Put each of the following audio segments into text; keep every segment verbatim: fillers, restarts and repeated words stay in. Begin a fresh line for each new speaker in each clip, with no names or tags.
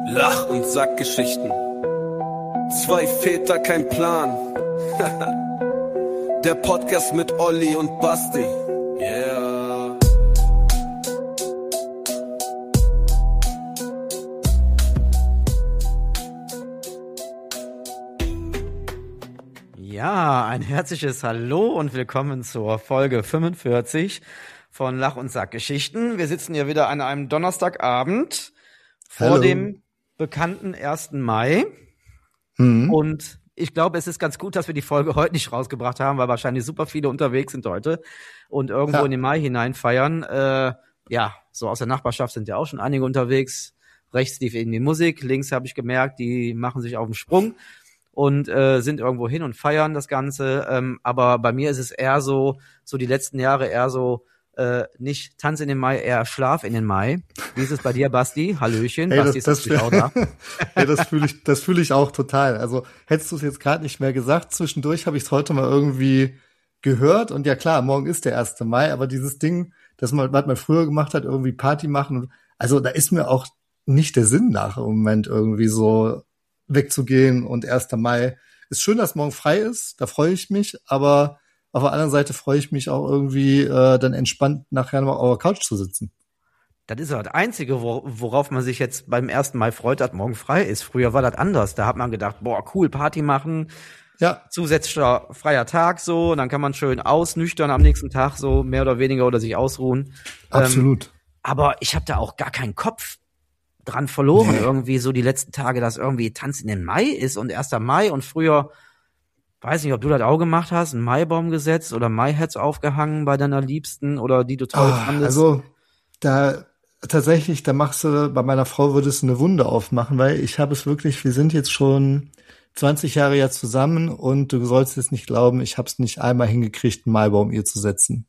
Lach- und Sackgeschichten. Zwei Väter, kein Plan. Der Podcast mit Olli und Basti. Yeah.
Ja, ein herzliches Hallo und willkommen zur Folge fünfundvierzig von Lach- und Sackgeschichten. Wir sitzen hier wieder an einem Donnerstagabend vor
Hallo.
dem bekannten ersten Mai.
Mhm.
Und ich glaube, es ist ganz gut, dass wir die Folge heute nicht rausgebracht haben, weil wahrscheinlich super viele unterwegs sind heute und irgendwo
Ja.
in den Mai hinein feiern. Äh, ja, so aus der Nachbarschaft sind ja auch schon einige unterwegs. Rechts lief irgendwie Musik, links habe ich gemerkt, die machen sich auf den Sprung und äh, sind irgendwo hin und feiern das Ganze. Ähm, aber bei mir ist es eher so, so die letzten Jahre eher so, äh, nicht Tanz in den Mai, eher Schlaf in den Mai. Wie ist es bei dir, Basti? Hallöchen,
Hey,
Basti
das,
ist natürlich auch da.
ja, das fühle ich, das fühle ich auch total. Also hättest du es jetzt gerade nicht mehr gesagt, zwischendurch habe ich es heute mal irgendwie gehört und ja klar, morgen ist der erste Mai, aber dieses Ding, das man, was man früher gemacht hat, irgendwie Party machen, also da ist mir auch nicht der Sinn nach im Moment irgendwie so wegzugehen und erster Mai. Ist schön, dass morgen frei ist, da freue ich mich, aber auf der anderen Seite freue ich mich auch irgendwie äh, dann entspannt nachher noch auf der Couch zu sitzen.
Das ist ja das Einzige, wor- worauf man sich jetzt beim ersten Mai freut, dass morgen frei ist. Früher war das anders. Da hat man gedacht, boah, cool, Party machen,
Ja,
zusätzlicher freier Tag so, und dann kann man schön ausnüchtern am nächsten Tag so, mehr oder weniger, oder sich ausruhen. Ähm,
absolut.
aber ich habe da auch gar keinen Kopf dran verloren,
Nee.
irgendwie so die letzten Tage, dass irgendwie Tanz in den Mai ist und erster Mai und früher, weiß nicht, ob du das auch gemacht hast, einen Maibaum gesetzt oder Maihats aufgehangen bei deiner Liebsten oder die du toll
Ah,
fandest.
also da tatsächlich, da machst du, bei meiner Frau würdest du eine Wunde aufmachen, weil ich habe es wirklich, wir sind jetzt schon zwanzig Jahre ja zusammen und du sollst es nicht glauben, ich habe es nicht einmal hingekriegt, einen Maibaum ihr zu setzen.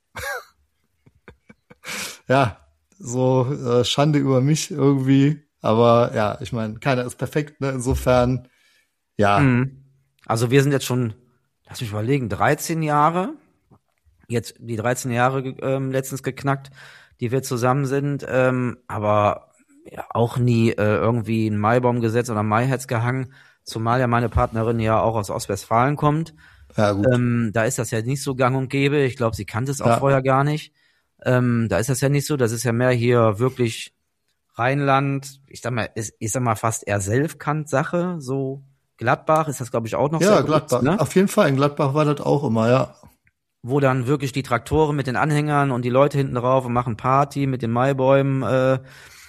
Ja, so äh, Schande über mich irgendwie, aber ja, ich meine, keiner ist perfekt, ne? Insofern, ja,
Mhm. Also wir sind jetzt schon, lass mich überlegen, dreizehn Jahre, jetzt die dreizehn Jahre ge- ähm, letztens geknackt, die wir zusammen sind, ähm, aber ja, auch nie äh, irgendwie einen Maibaum gesetzt oder Maihats gehangen, zumal ja meine Partnerin ja auch aus Ostwestfalen kommt.
ja gut.
Ähm, da ist das ja nicht so gang und gäbe. Ich glaube, sie kannte es auch
Ja.
vorher gar nicht. Ähm, da ist das ja nicht so. Das ist ja mehr hier wirklich Rheinland. Ich sag mal, ist, ich sag mal fast eher Selfkant-Sache. So Gladbach ist das, glaube ich, auch noch
Ja,
sehr groß,
Gladbach.
ne?
Auf jeden Fall, in Gladbach war das auch immer, ja.
Wo dann wirklich die Traktoren mit den Anhängern und die Leute hinten drauf und machen Party mit den Maibäumen, äh,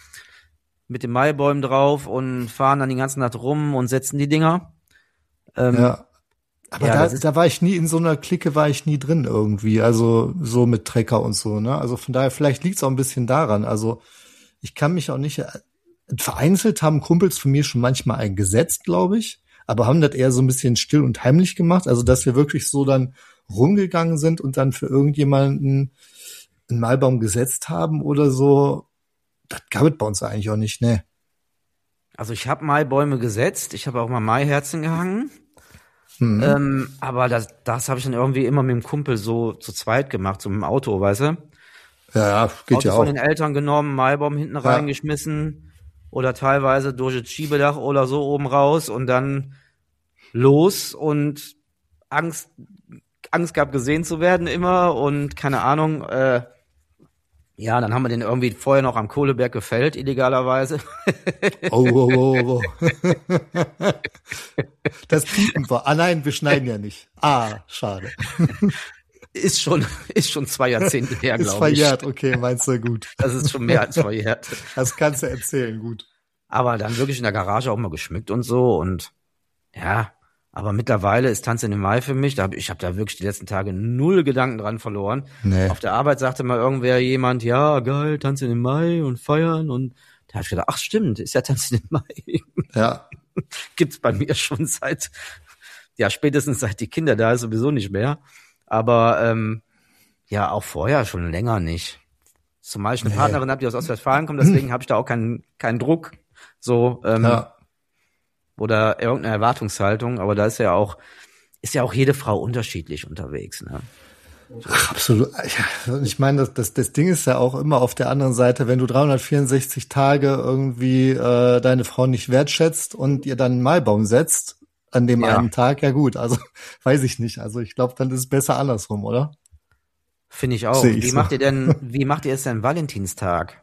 mit den Maibäumen drauf und fahren dann die ganze Nacht rum und setzen die Dinger. Ähm,
Ja. Aber
ja,
da,
das ist-
da war ich nie, in so einer Clique war ich nie drin irgendwie, also so mit Trecker und so, ne? Also von daher, vielleicht liegt's auch ein bisschen daran. Also ich kann mich auch nicht, vereinzelt haben Kumpels von mir schon manchmal einen gesetzt, glaube ich, aber haben das eher so ein bisschen still und heimlich gemacht, also dass wir wirklich so dann rumgegangen sind und dann für irgendjemanden einen Maibaum gesetzt haben oder so, das gab es bei uns eigentlich auch nicht, ne?
Also ich habe Maibäume gesetzt, ich habe auch mal Maiherzen gehangen.
Hm.
Ähm, aber das, das habe ich dann irgendwie immer mit dem Kumpel so zu zweit gemacht, so mit dem Auto, weißt du?
Ja, ja, geht
Auto
ja
von
auch.
den Eltern genommen, Maibaum hinten reingeschmissen oder teilweise durch das Schiebedach oder so oben raus und dann los und Angst, Angst gehabt, gesehen zu werden immer und keine Ahnung, äh, ja, dann haben wir den irgendwie vorher noch am Kohleberg gefällt, illegalerweise.
Oh, oh, oh, oh. Das piepen wir. Ah nein, wir schneiden ja nicht. Ah, schade.
Ist schon, ist schon zwei Jahrzehnte her,
Ist
glaube ich.
verjährt, okay, meinst du, gut.
Das ist schon mehr als verjährt.
Das kannst du erzählen, gut.
Aber dann wirklich in der Garage auch mal geschmückt und so und ja, aber mittlerweile ist Tanz in den Mai für mich, da hab, ich habe da wirklich die letzten Tage null Gedanken dran verloren.
Nee.
Auf der Arbeit sagte mal irgendwer jemand, ja, geil, Tanz in den Mai und feiern und da hab ich gedacht, ach stimmt, ist ja Tanz in den Mai.
Ja,
Gibt's bei mir schon seit, ja, spätestens seit die Kinder da ist, sowieso nicht mehr. Aber ähm, ja, auch vorher schon länger nicht. Zumal ich eine
Nee.
Partnerin habe, die aus Ostwestfalen kommt, deswegen habe ich da auch keinen keinen Druck. So, ähm,
ja.
oder irgendeine Erwartungshaltung, aber da ist ja auch, ist ja auch jede Frau unterschiedlich unterwegs, ne?
Ach, absolut. Ja, ich meine, das, das, das Ding ist ja auch immer auf der anderen Seite, wenn du dreihundertvierundsechzig Tage irgendwie äh, deine Frau nicht wertschätzt und ihr dann einen Maibaum setzt an dem
Ja.
einen Tag, ja gut, also weiß ich nicht. Also ich glaube, dann ist es besser andersrum, oder?
Finde ich auch.
Sehe ich
Wie
so.
macht ihr denn, wie macht ihr es denn Valentinstag?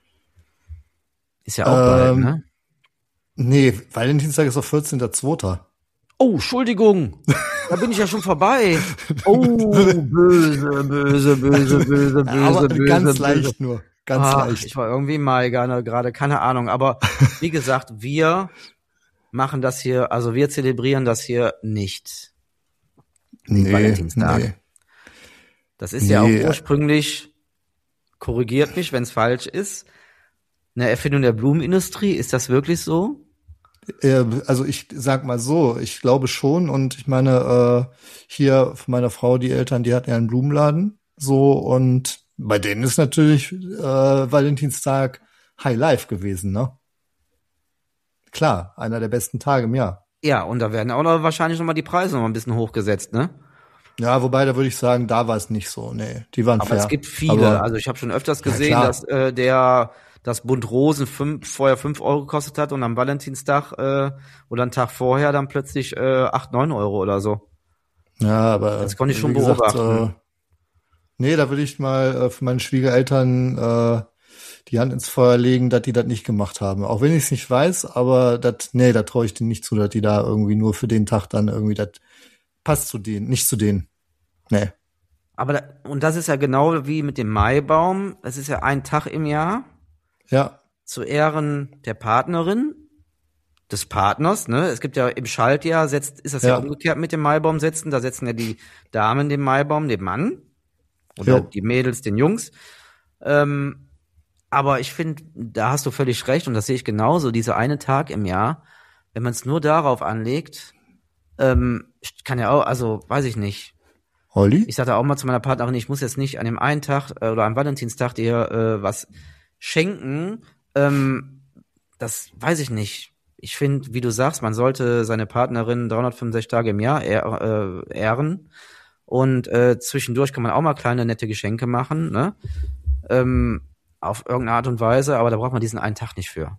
Ist ja auch bald,
Ähm,
ne?
Nee, Valentinstag ist doch vierzehnter zweiter
Oh, Entschuldigung. Da bin ich ja schon vorbei. Oh, böse, böse, böse, böse, böse,
Aber
böse,
ganz
böse.
leicht nur. Ganz
Ach,
leicht.
ich war irgendwie mal gerade, gerade, keine Ahnung. Aber wie gesagt, wir machen das hier, also wir zelebrieren das hier nicht.
Nee,
Valentinstag.
nee.
Das ist ja
Nee.
auch ursprünglich, korrigiert mich, wenn es falsch ist, eine Erfindung der Blumenindustrie. Ist das wirklich so?
Äh, Also ich sag mal so, ich glaube schon und ich meine, äh, hier von meiner Frau, die Eltern, die hatten ja einen Blumenladen, so und bei denen ist natürlich äh, Valentinstag High Life gewesen, ne? Klar, einer der besten Tage im Jahr.
Ja, und da werden auch noch wahrscheinlich noch mal die Preise noch mal ein bisschen hochgesetzt, ne?
Ja, wobei, da würde ich sagen, da war es nicht so, nee, die waren
Aber
fair.
es gibt viele,
Aber,
also ich habe schon öfters
Ja,
gesehen,
klar.
dass äh, der das Bund Rosen fünf, vorher fünf Euro gekostet hat und am Valentinstag äh, oder einen Tag vorher dann plötzlich äh, acht, neun Euro oder so.
ja, aber
Das konnte ich
wie
schon
gesagt,
beobachten.
Äh, nee, da würde ich mal äh, für meine Schwiegereltern äh, die Hand ins Feuer legen, dass die das nicht gemacht haben. Auch wenn ich es nicht weiß, aber das, nee, da traue ich denen nicht zu, dass die da irgendwie nur für den Tag dann irgendwie, das passt zu denen, nicht zu denen. Nee.
Aber da, und das ist ja genau wie mit dem Maibaum. Es ist ja ein Tag im Jahr
Ja,
zu Ehren der Partnerin, des Partners. Ne, es gibt ja im Schaltjahr setzt ist das ja,
Ja.
umgekehrt mit dem Maibaum setzen. Da setzen ja die Damen den Maibaum dem Mann oder
Jo.
die Mädels den Jungs. Ähm, aber ich finde, da hast du völlig recht und das sehe ich genauso. Dieser eine Tag im Jahr, wenn man es nur darauf anlegt, ähm, kann ja auch, also weiß ich nicht.
Holly?
Ich sagte auch mal zu meiner Partnerin, ich muss jetzt nicht an dem einen Tag äh, oder am Valentinstag dir äh, was schenken. Ähm, das weiß ich nicht. Ich finde, wie du sagst, man sollte seine Partnerin dreihundertfünfundsechzig Tage im Jahr ehr, äh, ehren. Und äh, zwischendurch kann man auch mal kleine, nette Geschenke machen, ne? Ähm, auf irgendeine Art und Weise, aber da braucht man diesen einen Tag nicht für.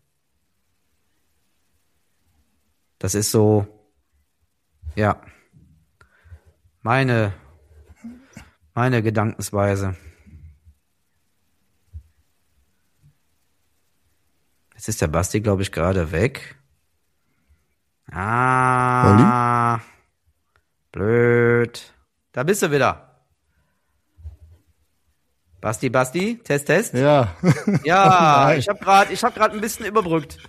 Das ist so, ja, meine, meine Gedankensweise. Jetzt ist der Basti, glaube ich, gerade weg. Ah, blöd. Da bist du wieder. Basti, Basti, Test, Test.
Ja.
Ja,
Nein.
ich habe gerade, ich habe gerade ein bisschen überbrückt.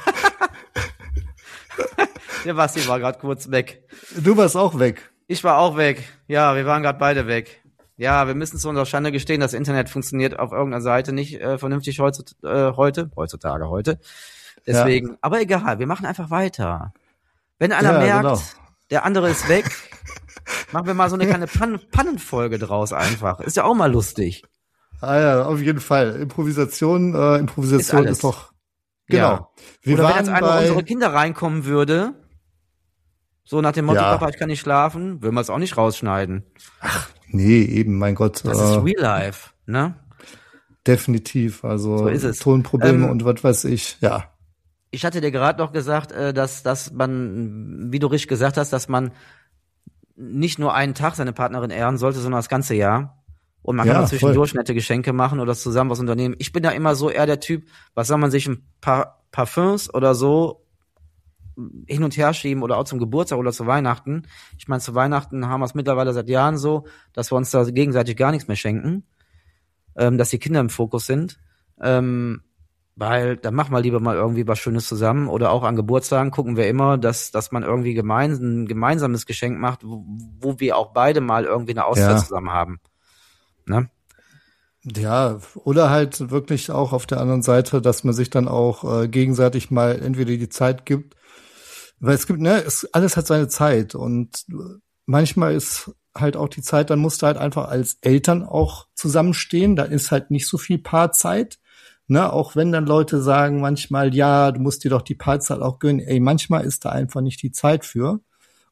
Der Basti war gerade kurz weg.
Du warst auch weg.
Ich war auch weg. Ja, wir waren gerade beide weg. Ja, wir müssen zu unserer Schande gestehen, das Internet funktioniert auf irgendeiner Seite nicht äh, vernünftig heutzutage, äh, heute, heutzutage, heute. Deswegen, ja. Aber egal, wir machen einfach weiter. Wenn einer
Ja,
merkt,
genau.
der andere ist weg, machen wir mal so eine kleine Pan- Pannenfolge draus einfach. Ist ja auch mal lustig.
Ah ja, auf jeden Fall. Improvisation, äh, Improvisation
Ist alles.
ist, doch, genau.
Ja.
Wir
Oder wenn
waren
jetzt einer
bei,
unserer Kinder reinkommen würde, so nach dem Motto,
Ja.
Papa, ich kann nicht schlafen, würden wir es auch nicht rausschneiden.
nee, eben, mein Gott,
Das
äh,
ist Real Life, ne?
definitiv, also
So ist es.
Tonprobleme
Ähm,
und was weiß ich, ja.
Ich hatte dir gerade noch gesagt, äh, dass, dass man, wie du richtig gesagt hast, dass man nicht nur einen Tag seine Partnerin ehren sollte, sondern das ganze Jahr. Und man
Ja,
kann auch zwischendurch
voll.
nette Geschenke machen oder zusammen was unternehmen. Ich bin da immer so eher der Typ, was soll man sich ein paar Parfums oder so hin und her schieben oder auch zum Geburtstag oder zu Weihnachten. Ich meine, zu Weihnachten haben wir es mittlerweile seit Jahren so, dass wir uns da gegenseitig gar nichts mehr schenken, ähm, dass die Kinder im Fokus sind. Ähm, weil dann machen wir lieber mal irgendwie was Schönes zusammen oder auch an Geburtstagen gucken wir immer, dass dass man irgendwie gemein, ein gemeinsames Geschenk macht, wo, wo wir auch beide mal irgendwie eine Auszeit
Ja.
zusammen haben. Ne?
Ja, oder halt wirklich auch auf der anderen Seite, dass man sich dann auch äh, gegenseitig mal entweder die Zeit gibt, weil es gibt, ne, es, alles hat seine Zeit und manchmal ist halt auch die Zeit, dann musst du halt einfach als Eltern auch zusammenstehen, da ist halt nicht so viel Paarzeit, ne, auch wenn dann Leute sagen manchmal, ja, du musst dir doch die Paarzeit auch gönnen, ey, manchmal ist da einfach nicht die Zeit für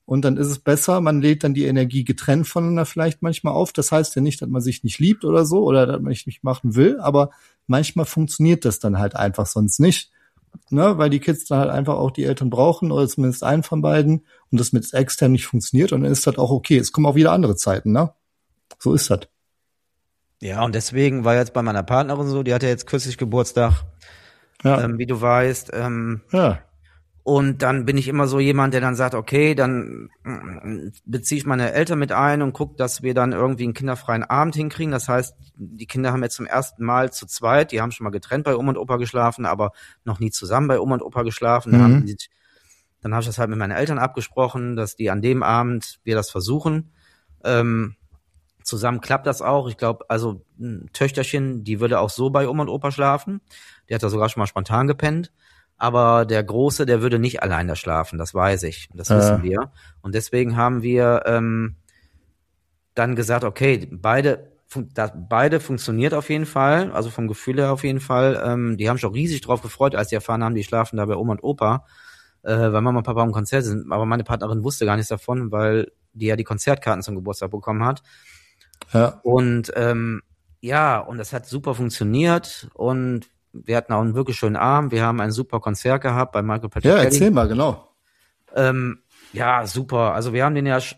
Und dann ist es besser, man lädt dann die Energie getrennt voneinander vielleicht manchmal auf. Das heißt ja nicht, dass man sich nicht liebt oder so oder dass man nicht machen will, aber manchmal funktioniert das dann halt einfach sonst nicht, ne? Weil die Kids dann halt einfach auch die Eltern brauchen oder zumindest einen von beiden und das mit extern nicht funktioniert und dann ist das auch okay. Es kommen auch wieder andere Zeiten, ne? So ist das.
Ja, und deswegen war jetzt bei meiner Partnerin so, die hatte jetzt kürzlich Geburtstag,
Ja.
ähm, wie du weißt, ähm,
Ja.
und dann bin ich immer so jemand, der dann sagt, okay, dann beziehe ich meine Eltern mit ein und gucke, dass wir dann irgendwie einen kinderfreien Abend hinkriegen. Das heißt, die Kinder haben jetzt zum ersten Mal zu zweit, die haben schon mal getrennt bei Oma und Opa geschlafen, aber noch nie zusammen bei Oma und Opa geschlafen.
Mhm.
Dann, haben die, dann habe ich das halt mit meinen Eltern abgesprochen, dass die an dem Abend wir das versuchen. Ähm, zusammen klappt das auch. Ich glaube, also ein Töchterchen, die würde auch so bei Oma und Opa schlafen. Die hat da sogar schon mal spontan gepennt. Aber der Große, der würde nicht allein da schlafen, das weiß ich, das
äh.
wissen wir. Und deswegen haben wir ähm, dann gesagt, okay, beide, fun- das, beide funktioniert auf jeden Fall, also vom Gefühl her auf jeden Fall. Ähm, die haben sich auch riesig drauf gefreut, als sie erfahren haben, die schlafen da bei Oma und Opa, äh, weil Mama und Papa am Konzert sind. Aber meine Partnerin wusste gar nichts davon, weil die ja die Konzertkarten zum Geburtstag bekommen hat.
Ja.
Und ähm, ja, und das hat super funktioniert und wir hatten auch einen wirklich schönen Abend. Wir haben ein super Konzert gehabt bei Michael Patrick
Ja,
Kelly.
erzähl mal, genau.
Ähm, ja, super. Also wir haben den ja, sch-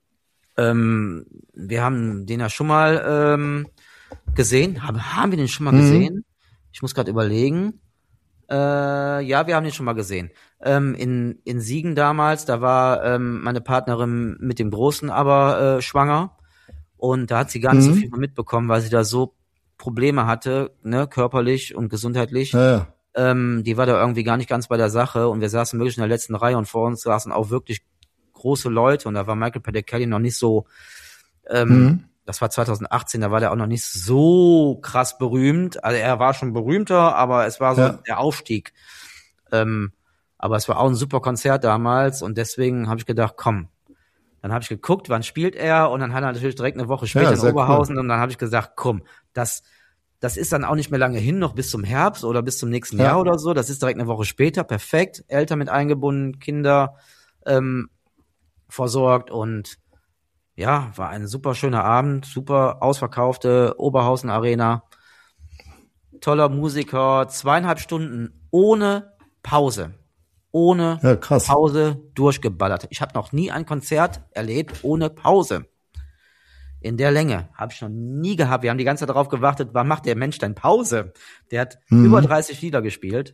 ähm, wir haben den ja schon mal ähm, gesehen. Haben, haben wir den schon mal
Mhm.
gesehen? Ich muss gerade überlegen. Äh, ja, wir haben den schon mal gesehen. Ähm, in in Siegen damals, da war ähm, meine Partnerin mit dem Großen aber äh, schwanger und da hat sie gar nicht
Mhm.
so viel von mitbekommen, weil sie da so Probleme hatte, ne, körperlich und gesundheitlich.
Ja, ja.
Ähm, die war da irgendwie gar nicht ganz bei der Sache und wir saßen wirklich in der letzten Reihe und vor uns saßen auch wirklich große Leute und da war Michael Patrick Kelly noch nicht so, ähm,
Mhm.
das war zwanzig achtzehn, da war der auch noch nicht so krass berühmt. Also er war schon berühmter, aber es war so
Ja.
der Aufstieg. Ähm, aber es war auch ein super Konzert damals und deswegen habe ich gedacht, komm. Dann habe ich geguckt, wann spielt er und dann hat er natürlich direkt eine Woche später
Ja,
in
sehr
Oberhausen und dann habe ich gesagt, komm, das das ist dann auch nicht mehr lange hin, noch bis zum Herbst oder bis zum nächsten
Ja.
Jahr oder so. Das ist direkt eine Woche später, perfekt. Eltern mit eingebunden, Kinder ähm, versorgt und ja, war ein super schöner Abend, super ausverkaufte Oberhausen Arena, toller Musiker, zweieinhalb Stunden ohne Pause, ohne
Ja, krass.
Pause durchgeballert. Ich habe noch nie ein Konzert erlebt ohne Pause. In der Länge habe ich noch nie gehabt. Wir haben die ganze Zeit darauf gewartet, wann macht der Mensch denn Pause? Der hat
Mhm.
über dreißig Lieder gespielt.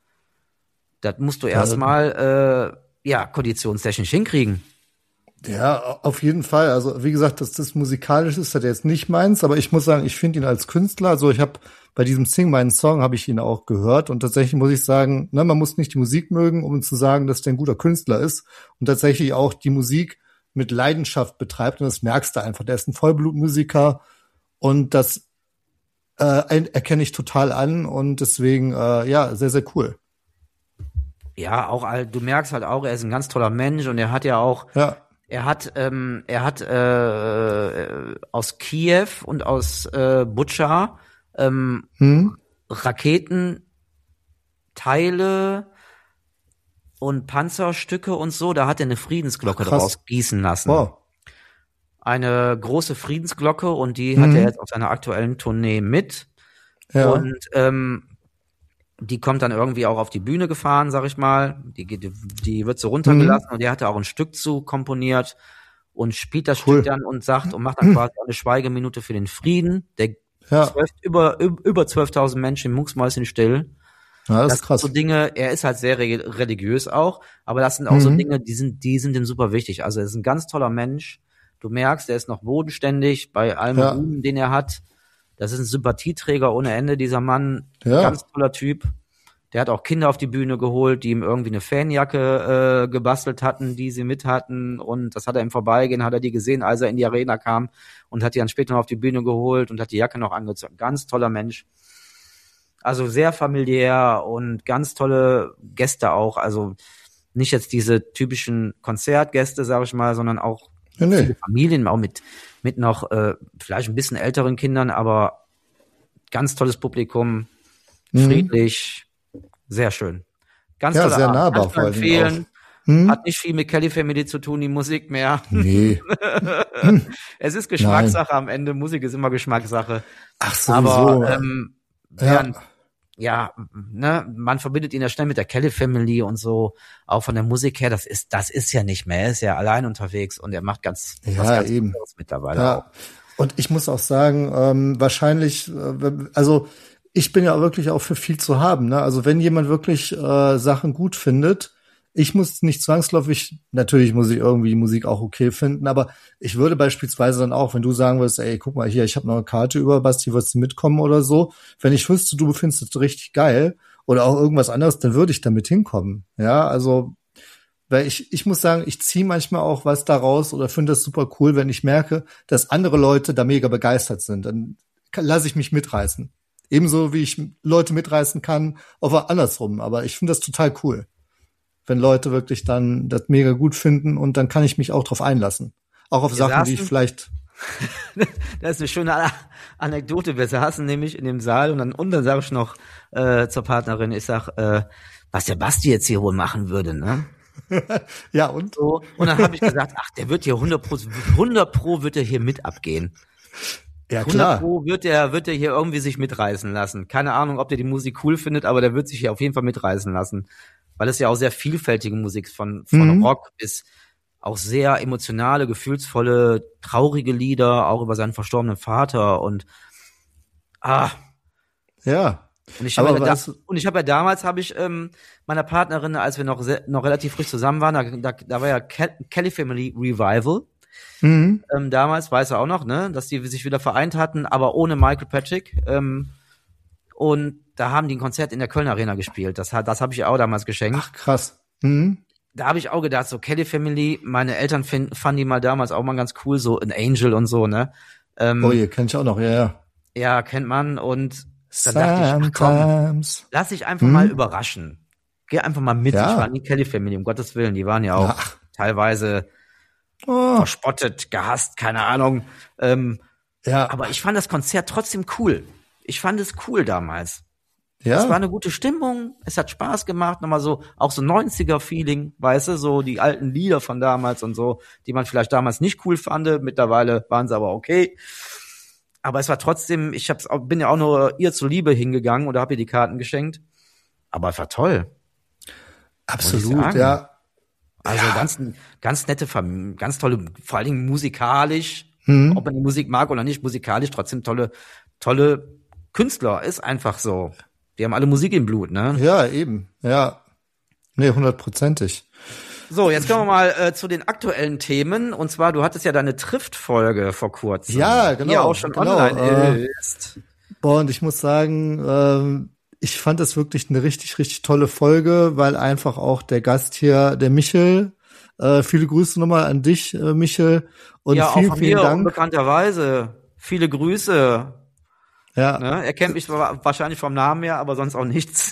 Das musst du erstmal äh, ja, konditionstechnisch hinkriegen.
Ja, auf jeden Fall. Also wie gesagt, das, das musikalisch ist das jetzt nicht meins, aber ich muss sagen, ich finde ihn als Künstler, also ich habe bei diesem Sing meinen Song habe ich ihn auch gehört und tatsächlich muss ich sagen, ne, man muss nicht die Musik mögen, um zu sagen, dass der ein guter Künstler ist und tatsächlich auch die Musik mit Leidenschaft betreibt und das merkst du einfach. Der ist ein Vollblutmusiker und das äh, erkenne ich total an und deswegen äh, ja, sehr, sehr cool.
Ja, auch all- du merkst halt auch, er ist ein ganz toller Mensch und er hat ja auch
Ja.
Er hat, ähm, er hat äh, aus Kiew und aus äh, Butscha ähm,
Hm?
Raketenteile und Panzerstücke und so. Da hat er eine Friedensglocke
Ach, krass.
draus gießen lassen.
Wow.
Eine große Friedensglocke und die
Mhm.
hat er jetzt auf seiner aktuellen Tournee mit.
Ja.
Und ähm, die kommt dann irgendwie auch auf die Bühne gefahren, sag ich mal. Die, geht- die wird so runtergelassen und der hatte auch ein Stück zu komponiert und spielt das
Cool.
Stück dann und sagt und macht dann quasi eine Schweigeminute für den Frieden. Der
Ja.
zwölf, über über zwölftausend Menschen mucksmäuschen still.
Ja, das
Das
ist krass.
sind so Dinge, er ist halt sehr re- religiös auch, aber das sind auch so
Mhm.
Dinge, die sind, die sind ihm super wichtig. Also er ist ein ganz toller Mensch. Du merkst, er ist noch bodenständig bei allem
Ja.
Ruhm, den er hat. Das ist ein Sympathieträger ohne Ende, dieser Mann.
Ja.
Ganz toller Typ. Der hat auch Kinder auf die Bühne geholt, die ihm irgendwie eine Fanjacke äh, gebastelt hatten, die sie mit hatten. Und das hat er im Vorbeigehen, hat er die gesehen, als er in die Arena kam und hat die dann später noch auf die Bühne geholt und hat die Jacke noch angezogen. Ganz toller Mensch. Also sehr familiär und ganz tolle Gäste auch. Also nicht jetzt diese typischen Konzertgäste, sag ich mal, sondern auch
Ja, nee.
viele Familien, auch mit mit noch äh, vielleicht ein bisschen älteren Kindern, aber ganz tolles Publikum,
Mhm.
friedlich, sehr schön. Ganz
Ja,
toller
sehr
Abend.
nahbar
Kann ich nur
vor allen Dingen
empfehlen.
Hm?
Hat nicht viel mit Kelly Family zu tun, die Musik mehr.
Nee.
Es ist Geschmackssache am Ende. Musik ist immer Geschmackssache.
Ach so.
Aber ähm,
ja.
während, ja, ne, man verbindet ihn ja schnell mit der Kelly Family und so. Auch von der Musik her, das ist, das ist ja nicht mehr. Er ist ja allein unterwegs und er macht ganz,
ja,
was ganz
eben.
anderes mittlerweile
ja.
auch.
Und ich muss auch sagen, ähm, wahrscheinlich, äh, also ich bin ja wirklich auch für viel zu haben. Ne? Also wenn jemand wirklich äh, Sachen gut findet, ich muss nicht zwangsläufig, natürlich muss ich irgendwie die Musik auch okay finden, aber ich würde beispielsweise dann auch, wenn du sagen würdest, ey, guck mal hier, ich habe noch eine Karte über, Basti, würdest du mitkommen oder so, wenn ich wüsste, du findest das richtig geil oder auch irgendwas anderes, dann würde ich damit hinkommen. Ja, also weil ich ich muss sagen, ich ziehe manchmal auch was daraus oder finde das super cool, wenn ich merke, dass andere Leute da mega begeistert sind. Dann lasse ich mich mitreißen. Ebenso wie ich Leute mitreißen kann, auch andersrum. Aber ich finde das total cool, wenn Leute wirklich dann das mega gut finden und dann kann ich mich auch drauf einlassen. Auch auf
Wir
Sachen,
saßen,
die ich vielleicht...
Das ist eine schöne Anekdote. Wir saßen nämlich in dem Saal und dann, und dann sage ich noch äh, zur Partnerin, ich sag, äh, was der Basti jetzt hier wohl machen würde, ne?
Ja, und?
So, und dann habe ich gesagt, ach, der wird hier hundert Pro, hundert Pro wird er hier mit abgehen.
Ja,
hundert
klar.
Pro wird er wird er hier irgendwie sich mitreißen lassen. Keine Ahnung, ob der die Musik cool findet, aber der wird sich hier auf jeden Fall mitreißen lassen. Weil es ja auch sehr vielfältige Musik von, von
Mhm.
Rock bis auch sehr emotionale, gefühlsvolle, traurige Lieder, auch über seinen verstorbenen Vater und ah,
Ja.
und ich habe
Aber
ja, da,
weißt du-
und ich habe ja damals habe ich ähm, meiner Partnerin, als wir noch se- noch relativ frisch zusammen waren, da, da, da war ja Ke- Kelly Family Revival.
Mhm.
Ähm, damals, weiß er auch noch, ne, dass die sich wieder vereint hatten, aber ohne Michael Patrick. Ähm, und da haben die ein Konzert in der Köln Arena gespielt. Das hat, das habe ich auch damals geschenkt.
Ach, krass. Mhm.
Da habe ich auch gedacht, so Kelly Family, meine Eltern find, fanden die mal damals auch mal ganz cool, so ein Angel und so, ne? Ähm,
Oh je, kenn ich auch noch, ja, ja.
ja, kennt man. Und dann dachte ich, ach komm,
Sometimes.
lass dich einfach
Hm?
mal überraschen. Geh einfach mal mit.
Ja.
Ich war nie Kelly Family, um Gottes Willen. Die waren ja auch
Ach.
teilweise
Oh,
verspottet, gehasst, keine Ahnung. Ähm,
ja,
aber ich fand das Konzert trotzdem cool. Ich fand es cool damals.
ja.
Es war eine gute Stimmung, es hat Spaß gemacht, nochmal so, auch so neunziger-Feeling, weißt du, so die alten Lieder von damals und so, die man vielleicht damals nicht cool fand, mittlerweile waren sie aber okay. Aber es war trotzdem, ich hab's, auch- bin ja auch nur ihr zuliebe hingegangen oder habe ihr die Karten geschenkt. Aber es war toll.
Absolut,
sagen.
ja.
Also ganz, ganz nette, Fam- ganz tolle, vor allen Dingen musikalisch,
Hm.
ob man die Musik mag oder nicht, musikalisch trotzdem tolle, tolle Künstler, ist einfach so. Die haben alle Musik im Blut, ne?
Ja, eben, ja. Nee, hundertprozentig.
So, jetzt kommen wir mal äh, zu den aktuellen Themen. Und zwar, du hattest ja deine Trift-Folge vor kurzem.
Ja,
Die
genau,
ja auch schon
genau,
online
äh,
ist.
Boah, und ich muss sagen, ähm, ich fand das wirklich eine richtig, richtig tolle Folge, weil einfach auch der Gast hier, der Michel, äh, viele Grüße nochmal an dich, äh, Michel. Und
Ja, auch
vielen,
von
vielen
mir
Dank.
unbekannterweise. Viele Grüße.
Ja,
Ne? Er kennt mich zwar wahrscheinlich vom Namen her, aber sonst auch nichts.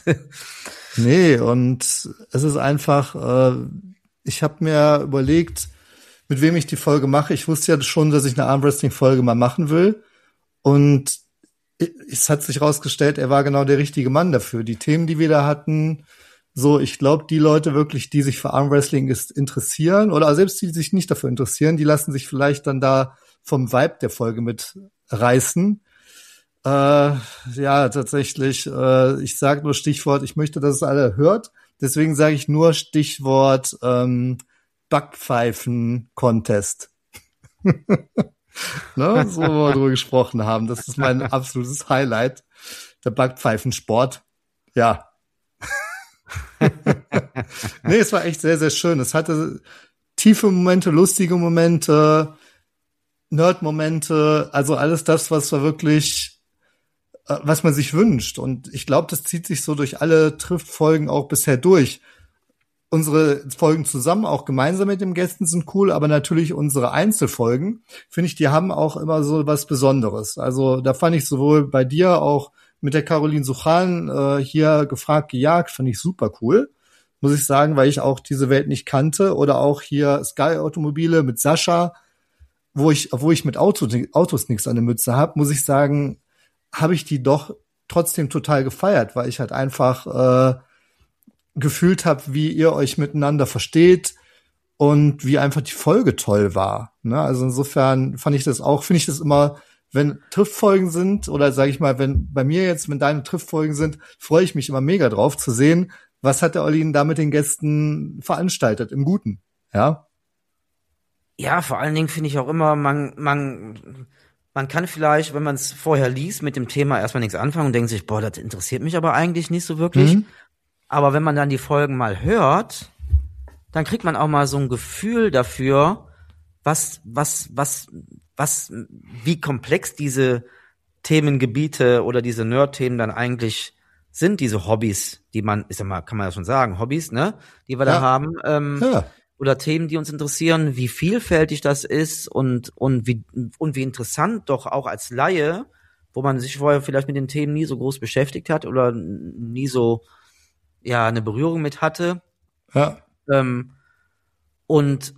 nee, und es ist einfach, äh, ich habe mir überlegt, mit wem ich die Folge mache. Ich wusste ja schon, dass ich eine Armwrestling-Folge mal machen will. Und es hat sich rausgestellt, er war genau der richtige Mann dafür. Die Themen, die wir da hatten, so, ich glaube, die Leute wirklich, die sich für Armwrestling ist, interessieren oder selbst die, die sich nicht dafür interessieren, die lassen sich vielleicht dann da vom Vibe der Folge mitreißen. Äh, ja, tatsächlich, äh, ich sage nur Stichwort, ich möchte, dass es alle hört. Deswegen sage ich nur Stichwort ähm, Backpfeifen-Contest. Ne, so, wo wir drüber gesprochen haben. Das ist mein absolutes Highlight. Der Backpfeifensport. Ja. Nee, es war echt sehr, sehr schön. Es hatte tiefe Momente, lustige Momente, Nerd-Momente, also alles das, was war wirklich, äh, was man sich wünscht. Und ich glaube, das zieht sich so durch alle Trift-Folgen auch bisher durch. Unsere Folgen zusammen, auch gemeinsam mit den Gästen, sind cool, aber natürlich unsere Einzelfolgen, finde ich, die haben auch immer so was Besonderes. Also da fand ich sowohl bei dir auch mit der Caroline Suchan äh, hier gefragt, gejagt, fand ich super cool, muss ich sagen, weil ich auch diese Welt nicht kannte. Oder auch hier Sky Automobile mit Sascha, wo ich, obwohl ich mit Auto, Autos nichts an der Mütze habe, muss ich sagen, habe ich die doch trotzdem total gefeiert, weil ich halt einfach äh, gefühlt habe, wie ihr euch miteinander versteht und wie einfach die Folge toll war. Ne? Also insofern fand ich das auch, finde ich das immer, wenn Trifffolgen sind oder sage ich mal, wenn bei mir jetzt, wenn deine Trifffolgen sind, freue ich mich immer mega drauf zu sehen, was hat der Olli da mit den Gästen veranstaltet, im Guten, ja?
Ja, vor allen Dingen finde ich auch immer, man, man, man kann vielleicht, wenn man es vorher liest, mit dem Thema erstmal nichts anfangen und denkt sich, boah, das interessiert mich aber eigentlich nicht so wirklich. Mhm. Aber wenn man dann die Folgen mal hört, dann kriegt man auch mal so ein Gefühl dafür, was, was, was, was, wie komplex diese Themengebiete oder diese Nerd-Themen dann eigentlich sind, diese Hobbys, die man, ich sag mal, kann man ja schon sagen, Hobbys, ne, die wir ja. da haben, ähm, ja. oder Themen, die uns interessieren, wie vielfältig das ist und, und wie, und wie interessant doch auch als Laie, wo man sich vorher vielleicht mit den Themen nie so groß beschäftigt hat oder nie so, ja, eine Berührung mit hatte.
Ja.
Ähm, und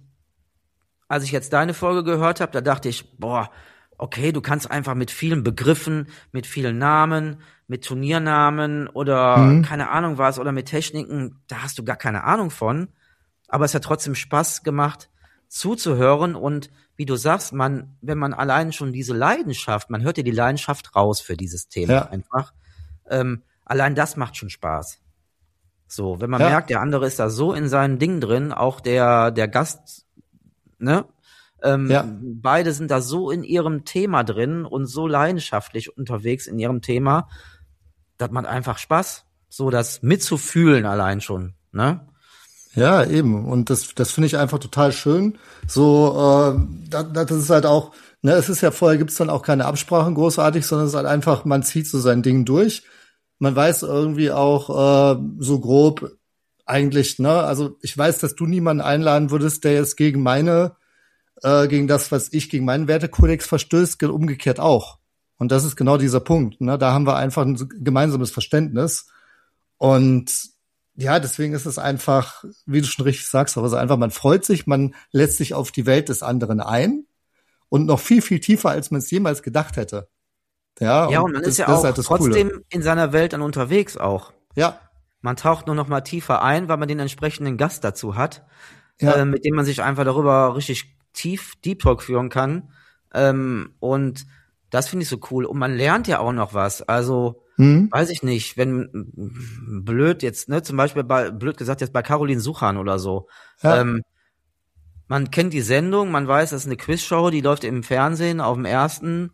als ich jetzt deine Folge gehört habe, da dachte ich, boah, okay, du kannst einfach mit vielen Begriffen, mit vielen Namen, mit Turniernamen oder mhm. keine Ahnung was oder mit Techniken, da hast du gar keine Ahnung von. Aber es hat trotzdem Spaß gemacht, zuzuhören und wie du sagst, man, wenn man allein schon diese Leidenschaft, man hört ja die Leidenschaft raus für dieses Thema
ja.
einfach, ähm, allein das macht schon Spaß. So, wenn man
ja.
merkt, der andere ist da so in seinem Ding drin, auch der, der Gast, ne? Ähm,
ja.
Beide sind da so in ihrem Thema drin und so leidenschaftlich unterwegs in ihrem Thema, das macht einfach Spaß, so das mitzufühlen allein schon, ne?
Ja, eben. Und das, das finde ich einfach total schön. So, äh, das, das ist halt auch, ne, es ist ja vorher gibt's dann auch keine Absprachen großartig, sondern es ist halt einfach, man zieht so sein Ding durch. Man weiß irgendwie auch äh, so grob eigentlich, ne, also ich weiß, dass du niemanden einladen würdest, der jetzt gegen meine, äh, gegen das, was ich, gegen meinen Wertekodex verstößt, umgekehrt auch. Und das ist genau dieser Punkt, ne, da haben wir einfach ein gemeinsames Verständnis. Und ja, deswegen ist es einfach, wie du schon richtig sagst, aber es ist einfach, man freut sich, man lässt sich auf die Welt des anderen ein und noch viel, viel tiefer, als man es jemals gedacht hätte. Ja,
ja, und, und man
das,
ist ja
das
auch
ist halt das
trotzdem
Coole.
In seiner Welt dann unterwegs auch.
Ja.
Man taucht nur noch mal tiefer ein, weil man den entsprechenden Gast dazu hat,
ja.
äh, mit dem man sich einfach darüber richtig tief Deep Talk führen kann. Ähm, und das finde ich so cool. Und man lernt ja auch noch was. Also, hm. weiß ich nicht, wenn blöd jetzt, ne, zum Beispiel bei, blöd gesagt, jetzt bei Caroline Suchan oder so.
Ja.
Ähm, man kennt die Sendung, man weiß, das ist eine Quizshow, die läuft im Fernsehen auf dem ersten.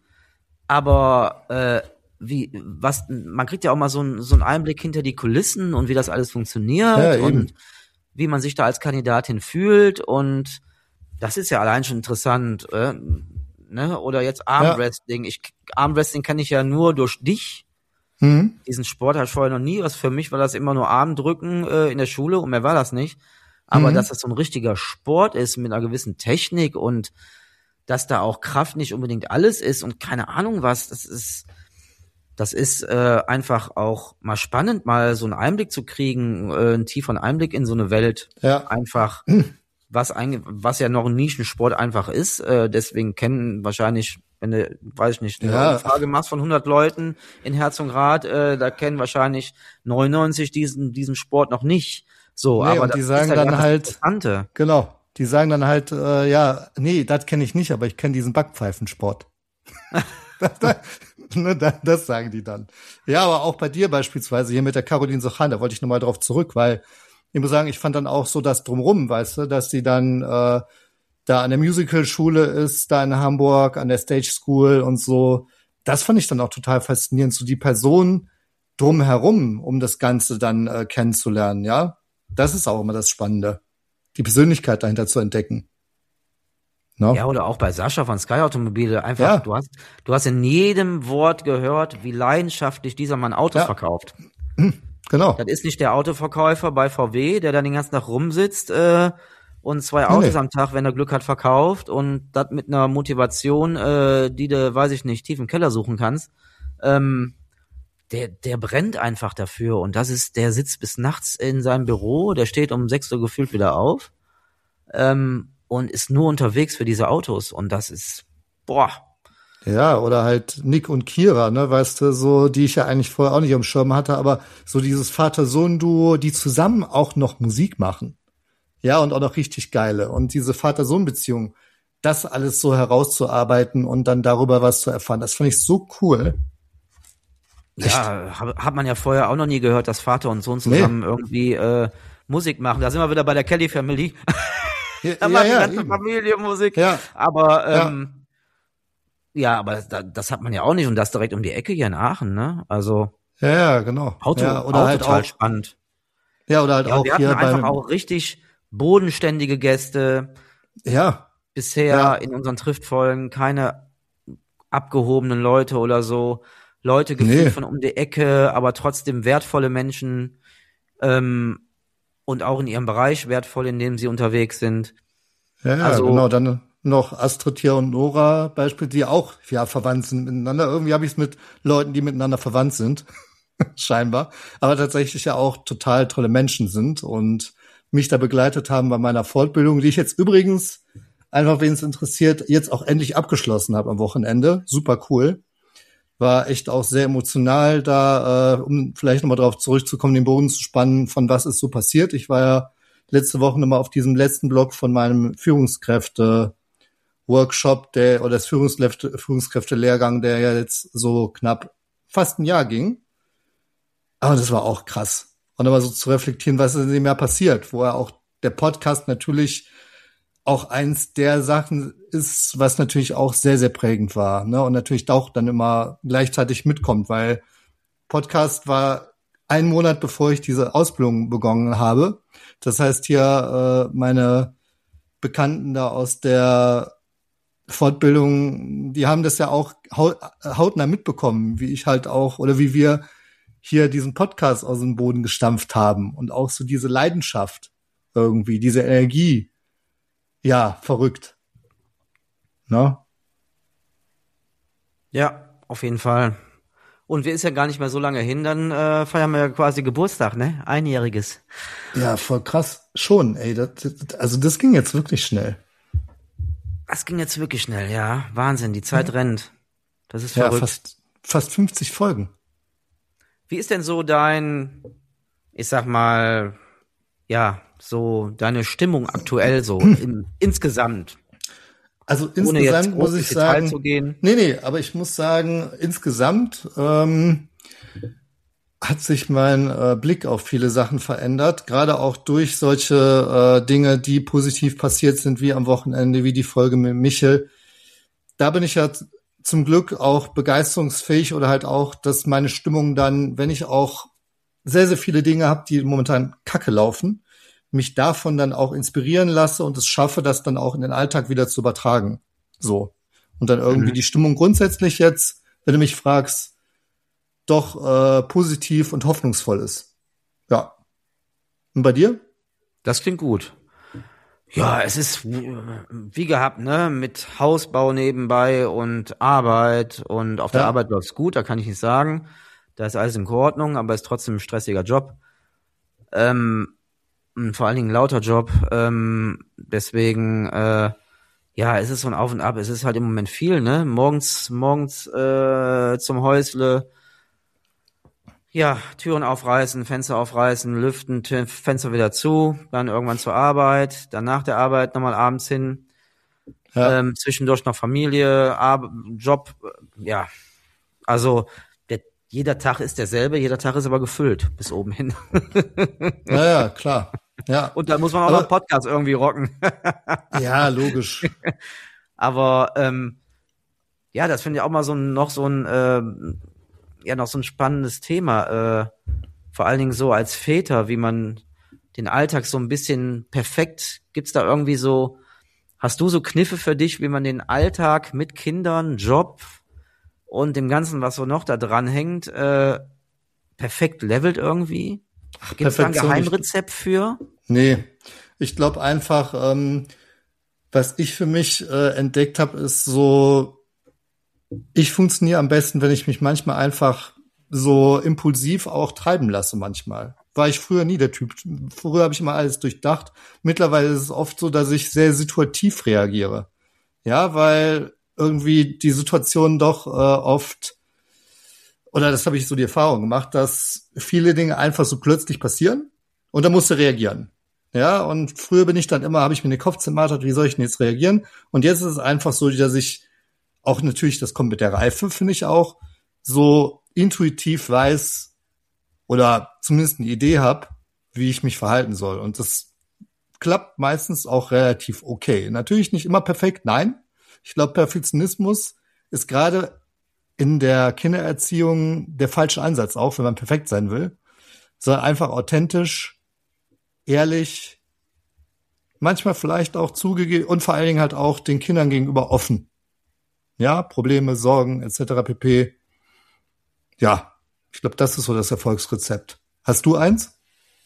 Aber äh, wie, was, man kriegt ja auch mal so, ein, so einen Einblick hinter die Kulissen und wie das alles funktioniert
ja,
und wie man sich da als Kandidatin fühlt und das ist ja allein schon interessant, äh, ne? Oder jetzt Armwrestling. Ja. Ich Armwrestling kenne ich ja nur durch dich.
Mhm.
Diesen Sport hatte ich vorher noch nie. Was für mich war das immer nur Armdrücken äh, in der Schule und mehr war das nicht. Aber mhm. dass das so ein richtiger Sport ist mit einer gewissen Technik und dass da auch Kraft nicht unbedingt alles ist und keine Ahnung was, das ist das ist äh, einfach auch mal spannend, mal so einen Einblick zu kriegen, äh, einen tieferen Einblick in so eine Welt.
Ja.
Einfach, was ein, was ja noch ein Nischensport einfach ist. Äh, deswegen kennen wahrscheinlich, wenn du, weiß ich nicht, eine
ja.
Frage machst von hundert Leuten in Herzogenrath, äh, da kennen wahrscheinlich neunundneunzig diesen diesen Sport noch nicht. So,
nee,
aber
und die sagen ja dann halt, genau. Die sagen dann halt, äh, ja, nee, das kenne ich nicht, aber ich kenne diesen Backpfeifensport. das, das, ne, das, das sagen die dann. Ja, aber auch bei dir beispielsweise hier mit der Caroline Suchan, da wollte ich nochmal drauf zurück, weil ich muss sagen, ich fand dann auch so das Drumrum, weißt du, dass die dann äh, da an der Musical-Schule ist, da in Hamburg, an der Stage School und so. Das fand ich dann auch total faszinierend, so die Person drumherum, um das Ganze dann äh, kennenzulernen, ja. Das ist auch immer das Spannende. Die Persönlichkeit dahinter zu entdecken. No?
Ja, oder auch bei Sascha von Sky Automobile. Einfach,
ja.
du hast, du hast in jedem Wort gehört, wie leidenschaftlich dieser Mann Autos
ja.
verkauft.
Genau.
Das ist nicht der Autoverkäufer bei V W, der dann den ganzen Tag rumsitzt äh, und zwei Autos nee. am Tag, wenn er Glück hat, verkauft und das mit einer Motivation, äh, die du, weiß ich nicht, tief im Keller suchen kannst. Ähm, der, der brennt einfach dafür und das ist, der sitzt bis nachts in seinem Büro, der steht um sechs Uhr gefühlt wieder auf ähm, und ist nur unterwegs für diese Autos und das ist, boah.
Ja, oder halt Nick und Kira, ne, weißt du, so, die ich ja eigentlich vorher auch nicht am Schirm hatte, aber so dieses Vater-Sohn-Duo, die zusammen auch noch Musik machen. Ja, und auch noch richtig geile. Und diese Vater-Sohn-Beziehung, das alles so herauszuarbeiten und dann darüber was zu erfahren, das fand ich so cool.
Ja, hab, hat man ja vorher auch noch nie gehört, dass Vater und Sohn zusammen nee. irgendwie äh, Musik machen. Da sind wir wieder bei der Kelly Family.
Ja,
da
ja,
macht die
ja,
ganze
eben.
Familie Musik.
Ja.
Aber ähm, ja. ja, aber das, das hat man ja auch nicht und das direkt um die Ecke hier in Aachen, ne? Also
ja, ja, genau.
Auto,
ja, oder
auch
halt
total
auch,
spannend.
Ja, oder halt
ja,
auch
wir hatten
hier
einfach
beim,
auch richtig bodenständige Gäste.
Ja.
Bisher
ja.
in unseren Triftfolgen keine abgehobenen Leute oder so. Leute gefühlt
Nee.
von um die Ecke, aber trotzdem wertvolle Menschen ähm, und auch in ihrem Bereich wertvoll, in dem sie unterwegs sind.
Ja, ja,
also,
genau. Dann noch Astrid hier und Nora Beispiel, die auch ja verwandt sind miteinander. Irgendwie habe ich es mit Leuten, die miteinander verwandt sind, scheinbar. Aber tatsächlich ja auch total tolle Menschen sind und mich da begleitet haben bei meiner Fortbildung, die ich jetzt übrigens, einfach wen es interessiert, jetzt auch endlich abgeschlossen habe am Wochenende. Super cool. War echt auch sehr emotional da, äh, um vielleicht nochmal drauf zurückzukommen, den Boden zu spannen, von was ist so passiert. Ich war ja letzte Woche nochmal auf diesem letzten Block von meinem Führungskräfte-Workshop, der oder das Führungskräfte, Führungskräfte-Lehrgang, der ja jetzt so knapp fast ein Jahr ging. Aber das war auch krass. Und nochmal so zu reflektieren, was ist in dem Jahr passiert, wo er auch der Podcast natürlich auch eins der Sachen ist, was natürlich auch sehr, sehr prägend war, ne? Und natürlich auch dann immer gleichzeitig mitkommt, weil Podcast war ein Monat, bevor ich diese Ausbildung begonnen habe. Das heißt hier, äh, meine Bekannten da aus der Fortbildung, die haben das ja auch haut, hautnah mitbekommen, wie ich halt auch, oder wie wir hier diesen Podcast aus dem Boden gestampft haben und auch so diese Leidenschaft irgendwie, diese Energie. Ja, verrückt. Ne?
Ja, auf jeden Fall. Und wir ist ja gar nicht mehr so lange hin, dann äh, feiern wir ja quasi Geburtstag, ne? Einjähriges.
Ja, voll krass. Schon, ey. Das, das, also das ging jetzt wirklich schnell.
Das ging jetzt wirklich schnell, ja. Wahnsinn, die Zeit ja. rennt. Das ist verrückt.
Ja, fast, fast fünfzig Folgen.
Wie ist denn so dein, ich sag mal, ja, so deine Stimmung aktuell so im, insgesamt?
Also
Ohne
insgesamt
jetzt
muss ich sagen,
zu gehen.
nee, nee, aber ich muss sagen, insgesamt ähm, hat sich mein äh, Blick auf viele Sachen verändert, gerade auch durch solche äh, Dinge, die positiv passiert sind, wie am Wochenende, wie die Folge mit Michel. Da bin ich ja zum Glück auch begeisterungsfähig oder halt auch, dass meine Stimmung dann, wenn ich auch sehr, sehr viele Dinge habe, die momentan kacke laufen, mich davon dann auch inspirieren lasse und es schaffe, das dann auch in den Alltag wieder zu übertragen. So. Und dann irgendwie mhm. die Stimmung grundsätzlich jetzt, wenn du mich fragst, doch äh, positiv und hoffnungsvoll ist. Ja. Und bei dir?
Das klingt gut. Ja, es ist wie gehabt, ne, mit Hausbau nebenbei und Arbeit und auf der
Ja.
Arbeit läuft's gut, da kann ich nicht sagen. Da ist alles in Ordnung, aber ist trotzdem ein stressiger Job. Ähm, vor allen Dingen ein lauter Job. Ähm, deswegen, äh, ja, es ist so ein Auf und Ab. Es ist halt im Moment viel, ne? Morgens, morgens äh, zum Häusle. Ja, Türen aufreißen, Fenster aufreißen, lüften, Tür, Fenster wieder zu, dann irgendwann zur Arbeit, dann nach der Arbeit nochmal abends hin,
Ja.
ähm, zwischendurch noch Familie, Ar- Job, äh, ja, also der, jeder Tag ist derselbe, jeder Tag ist aber gefüllt bis oben hin.
Ja, ja, klar. Ja.
Und dann muss man auch
Aber-
noch einen Podcast irgendwie rocken.
Ja, logisch.
Aber ähm, ja, das finde ich auch mal so ein, noch so ein ähm, ja noch so ein spannendes Thema, äh, vor allen Dingen so als Väter, wie man den Alltag so ein bisschen perfekt, gibt's da irgendwie so, hast du so Kniffe für dich, wie man den Alltag mit Kindern, Job und dem Ganzen, was so noch da dran hängt, äh, perfekt levelt irgendwie? Gibt's da ein
Perfektion,
Geheimrezept für?
Nee, ich glaube einfach, ähm, was ich für mich äh, entdeckt habe, ist so, ich funktioniere am besten, wenn ich mich manchmal einfach so impulsiv auch treiben lasse manchmal. War ich früher nie der Typ. Früher habe ich immer alles durchdacht. Mittlerweile ist es oft so, dass ich sehr situativ reagiere. Ja, weil irgendwie die Situation doch äh, oft, oder das habe ich so die Erfahrung gemacht, dass viele Dinge einfach so plötzlich passieren und da musst du reagieren. Ja, und früher bin ich dann immer, habe ich mir den Kopf zermartert, wie soll ich denn jetzt reagieren? Und jetzt ist es einfach so, dass ich auch natürlich, das kommt mit der Reife, finde ich auch, so intuitiv weiß oder zumindest eine Idee habe, wie ich mich verhalten soll. Und das klappt meistens auch relativ okay. Natürlich nicht immer perfekt, nein. Ich glaube, Perfektionismus ist gerade in der Kindererziehung der falsche Ansatz, auch wenn man perfekt sein will, sondern einfach authentisch, ehrlich, manchmal vielleicht auch zugegeben und vor allen Dingen halt auch den Kindern gegenüber offen. Ja, Probleme, Sorgen et cetera pp. Ja, ich glaube, das ist so das Erfolgsrezept. Hast du eins?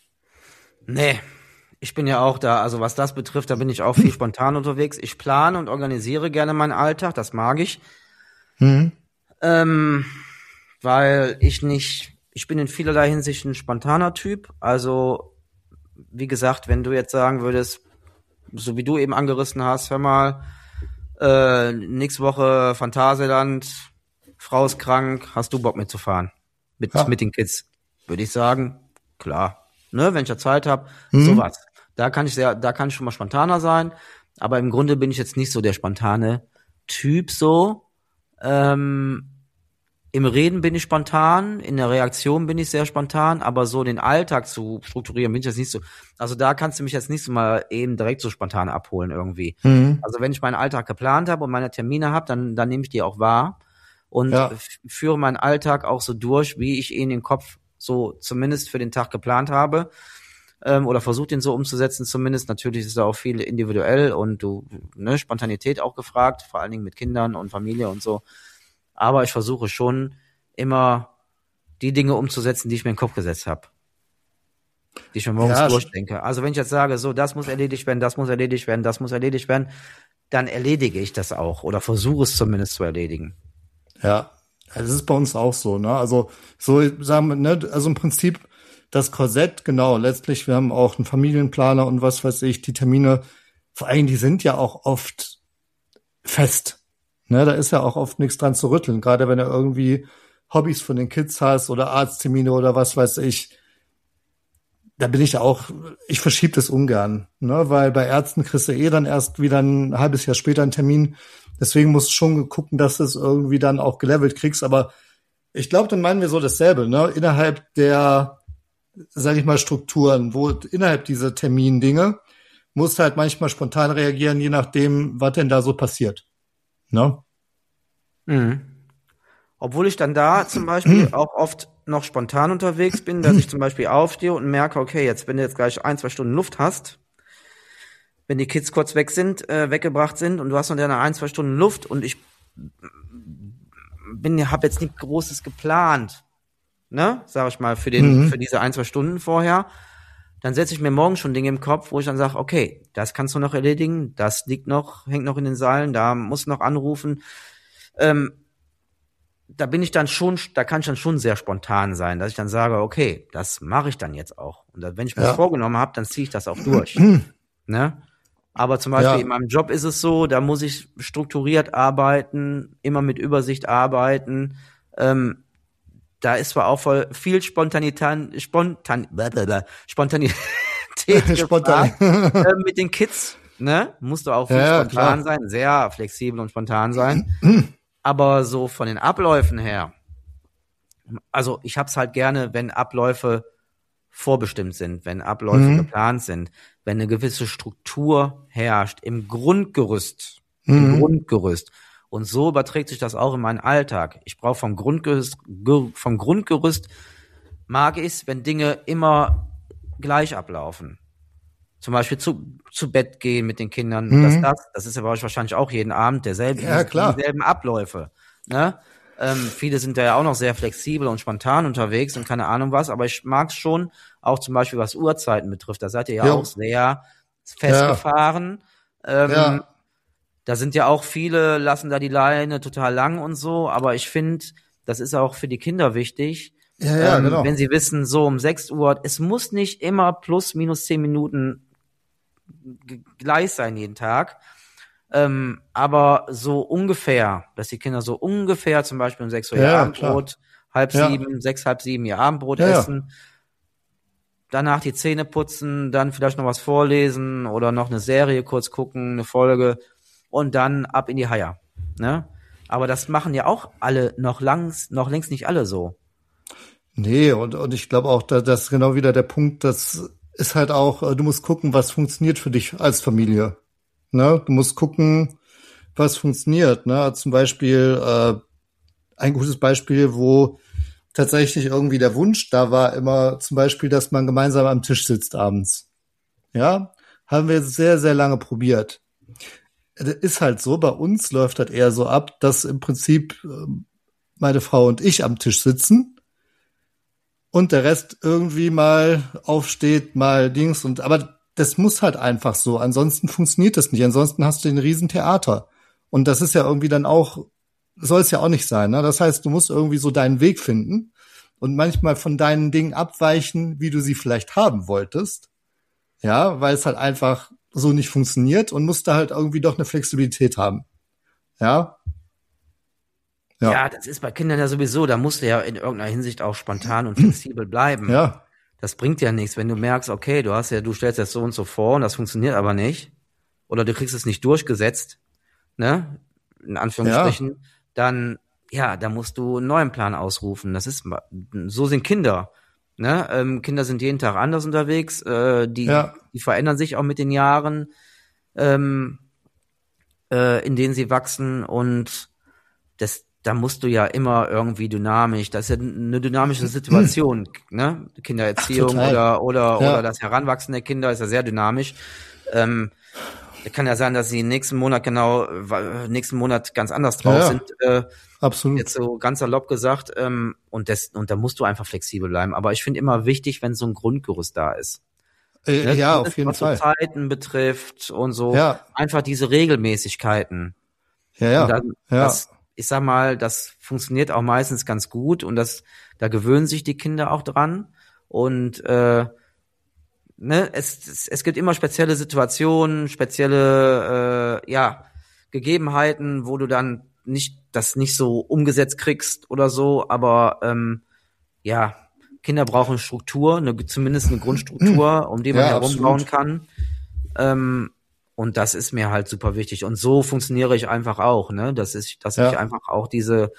Nee, ich bin ja auch da, also was das betrifft, da bin ich auch viel spontan unterwegs. Ich plane und organisiere gerne meinen Alltag, das mag ich.
Mhm.
Ähm, weil ich nicht, ich bin in vielerlei Hinsicht ein spontaner Typ. Also, wie gesagt, wenn du jetzt sagen würdest, so wie du eben angerissen hast, hör mal, äh, nächste Woche Phantasialand, Frau ist krank, hast du Bock mitzufahren? Mit,
Ja.
mit den Kids? Würde ich sagen, klar. Ne, wenn ich ja Zeit habe,
Mhm.
sowas. Da kann ich sehr, da kann ich schon mal spontaner sein. Aber im Grunde bin ich jetzt nicht so der spontane Typ so. Ähm, Im Reden bin ich spontan, in der Reaktion bin ich sehr spontan, aber so den Alltag zu strukturieren bin ich jetzt nicht so. Also da kannst du mich jetzt nicht so mal eben direkt so spontan abholen irgendwie.
Mhm.
Also wenn ich meinen Alltag geplant habe und meine Termine habe, dann dann nehme ich die auch wahr und
Ja.
f- führe meinen Alltag auch so durch, wie ich ihn im Kopf so zumindest für den Tag geplant habe. Ähm, oder versucht den so umzusetzen zumindest. Natürlich ist da auch viel individuell und du, ne, Spontanität auch gefragt, vor allen Dingen mit Kindern und Familie und so. Aber ich versuche schon immer die Dinge umzusetzen, die ich mir in den Kopf gesetzt habe. Die ich mir morgens
Ja,
durchdenke. Also wenn ich jetzt sage, so, das muss erledigt werden, das muss erledigt werden, das muss erledigt werden, dann erledige ich das auch oder versuche es zumindest zu erledigen.
Ja, das ist bei uns auch so, ne? Also so sagen wir, ne, also im Prinzip das Korsett, genau, letztlich, wir haben auch einen Familienplaner und was weiß ich, die Termine, vor allem, die sind ja auch oft fest. Ne, da ist ja auch oft nichts dran zu rütteln, gerade wenn du irgendwie Hobbys von den Kids hast oder Arzttermine oder was weiß ich. Da bin ich auch, ich verschiebe das ungern, ne, weil bei Ärzten kriegst du eh dann erst wieder ein halbes Jahr später einen Termin. Deswegen musst du schon gucken, dass du es irgendwie dann auch gelevelt kriegst. Aber ich glaube, dann meinen wir so dasselbe, ne, innerhalb der, sag ich mal, Strukturen, wo innerhalb dieser Termindinge musst du halt manchmal spontan reagieren, je nachdem, was denn da so passiert, ne?
Mhm. Obwohl ich dann da zum Beispiel auch oft noch spontan unterwegs bin, dass ich zum Beispiel aufstehe und merke, okay, jetzt, wenn du jetzt gleich ein, zwei Stunden Luft hast, wenn die Kids kurz weg sind, äh, weggebracht sind und du hast noch deine ein, zwei Stunden Luft und ich bin, habe jetzt nichts Großes geplant, ne, sag ich mal, für den,
Mhm.
für diese ein, zwei Stunden vorher, dann setze ich mir morgen schon Dinge im Kopf, wo ich dann sage, okay, das kannst du noch erledigen, das liegt noch, hängt noch in den Seilen, da muss noch anrufen. Ähm, da bin ich dann schon, da kann ich dann schon sehr spontan sein, dass ich dann sage, okay, das mache ich dann jetzt auch. Und dann, wenn ich mir
Ja.
das vorgenommen habe, dann ziehe ich das auch durch. Ne? Aber zum Beispiel
Ja.
in meinem Job ist es so, da muss ich strukturiert arbeiten, immer mit Übersicht arbeiten. Ähm, da ist zwar auch voll viel Spontanität, Spontan, blablabla, Spontanität
Spontan.
gefragt, äh, mit den Kids. Ne? Musst du auch viel
Ja,
spontan
klar.
sein, sehr flexibel und spontan sein. Aber so von den Abläufen her, also ich hab's halt gerne, wenn Abläufe vorbestimmt sind, wenn Abläufe
Mhm.
geplant sind, wenn eine gewisse Struktur herrscht im Grundgerüst,
Mhm.
im Grundgerüst. Und so überträgt sich das auch in meinen Alltag. Ich brauche vom Grundgerüst, Ger- vom Grundgerüst mag ich es, wenn Dinge immer gleich ablaufen. Zum Beispiel zu, zu Bett gehen mit den Kindern,
Mhm.
das, das, das ist ja bei euch wahrscheinlich auch jeden Abend derselbe,
Ja, klar.
dieselben Abläufe, ne? Ähm, viele sind da ja auch noch sehr flexibel und spontan unterwegs und keine Ahnung was, aber ich mag's schon, auch zum Beispiel was Uhrzeiten betrifft, da seid ihr ja
Jo.
auch sehr festgefahren. Ähm,
Ja.
Da sind ja auch viele, lassen da die Leine total lang und so, aber ich finde, das ist auch für die Kinder wichtig,
Ja, ja,
ähm,
genau.
wenn sie wissen, so um sechs Uhr, es muss nicht immer plus minus zehn Minuten g- gleich sein jeden Tag. Ähm, aber so ungefähr, dass die Kinder so ungefähr zum Beispiel um sechs Uhr ihr
Ja, ja,
Abendbrot, halb
Ja.
sieben, sechs, halb sieben ihr Abendbrot
Ja, ja.
essen, danach die Zähne putzen, dann vielleicht noch was vorlesen oder noch eine Serie kurz gucken, eine Folge und dann ab in die Haia, ne? Aber das machen ja auch alle noch langs, noch längst nicht alle so.
Nee, und, und ich glaube auch, da, das ist genau wieder der Punkt, das ist halt auch, äh, du musst gucken, was funktioniert für dich als Familie. Ne? Du musst gucken, was funktioniert. Ne? Zum Beispiel, äh, ein gutes Beispiel, wo tatsächlich irgendwie der Wunsch da war, immer zum Beispiel, dass man gemeinsam am Tisch sitzt abends. Ja, haben wir sehr, sehr lange probiert. Das ist halt so, bei uns läuft das eher so ab, dass im Prinzip äh, meine Frau und ich am Tisch sitzen und der Rest irgendwie mal aufsteht, mal Dings und, aber das muss halt einfach so. Ansonsten funktioniert das nicht. Ansonsten hast du ein Riesentheater. Und das ist ja irgendwie dann auch, soll es ja auch nicht sein, ne? Das heißt, du musst irgendwie so deinen Weg finden und manchmal von deinen Dingen abweichen, wie du sie vielleicht haben wolltest. Ja, weil es halt einfach so nicht funktioniert und musst da halt irgendwie doch eine Flexibilität haben. Ja.
Ja.
Ja.
Das ist bei Kindern ja sowieso, da musst du ja in irgendeiner Hinsicht auch spontan und flexibel bleiben.
Ja.
Das bringt ja nichts, wenn du merkst, okay, du hast ja, du stellst das so und so vor und das funktioniert aber nicht. Oder du kriegst es nicht durchgesetzt, ne? In Anführungsstrichen, ja. Dann, ja, da musst du einen neuen Plan ausrufen. Das ist, so sind Kinder, ne? Ähm, Kinder sind jeden Tag anders unterwegs, äh, die, ja. die verändern sich auch mit den Jahren, ähm, äh, in denen sie wachsen und das, da musst du ja immer irgendwie dynamisch, das ist ja eine dynamische Situation, ne? Kindererziehung Ach, oder oder ja. oder das Heranwachsen der Kinder ist ja sehr dynamisch. Ähm, kann ja sein, dass sie nächsten Monat genau nächsten Monat ganz anders drauf ja, sind. Äh,
absolut.
Jetzt so ganz salopp gesagt. Ähm, und das und da musst du einfach flexibel bleiben. Aber ich finde immer wichtig, wenn so ein Grundgerüst da ist.
Äh,
ne?
Ja,
das,
auf jeden
was
Fall.
Was so Zeiten betrifft und so.
Ja.
Einfach diese Regelmäßigkeiten.
Ja, ja.
Und dann,
ja.
Das, ich sag mal, das funktioniert auch meistens ganz gut und das, da gewöhnen sich die Kinder auch dran und äh, ne, es, es, es gibt immer spezielle Situationen, spezielle äh, ja Gegebenheiten, wo du dann nicht das nicht so umgesetzt kriegst oder so, aber ähm, ja, Kinder brauchen Struktur, eine, zumindest eine Grundstruktur, um die man
ja,
herumbauen
absolut.
kann. Ähm, Und das ist mir halt super wichtig. Und so funktioniere ich einfach auch, ne? Dass ich, dass
Ja.
ich einfach auch diese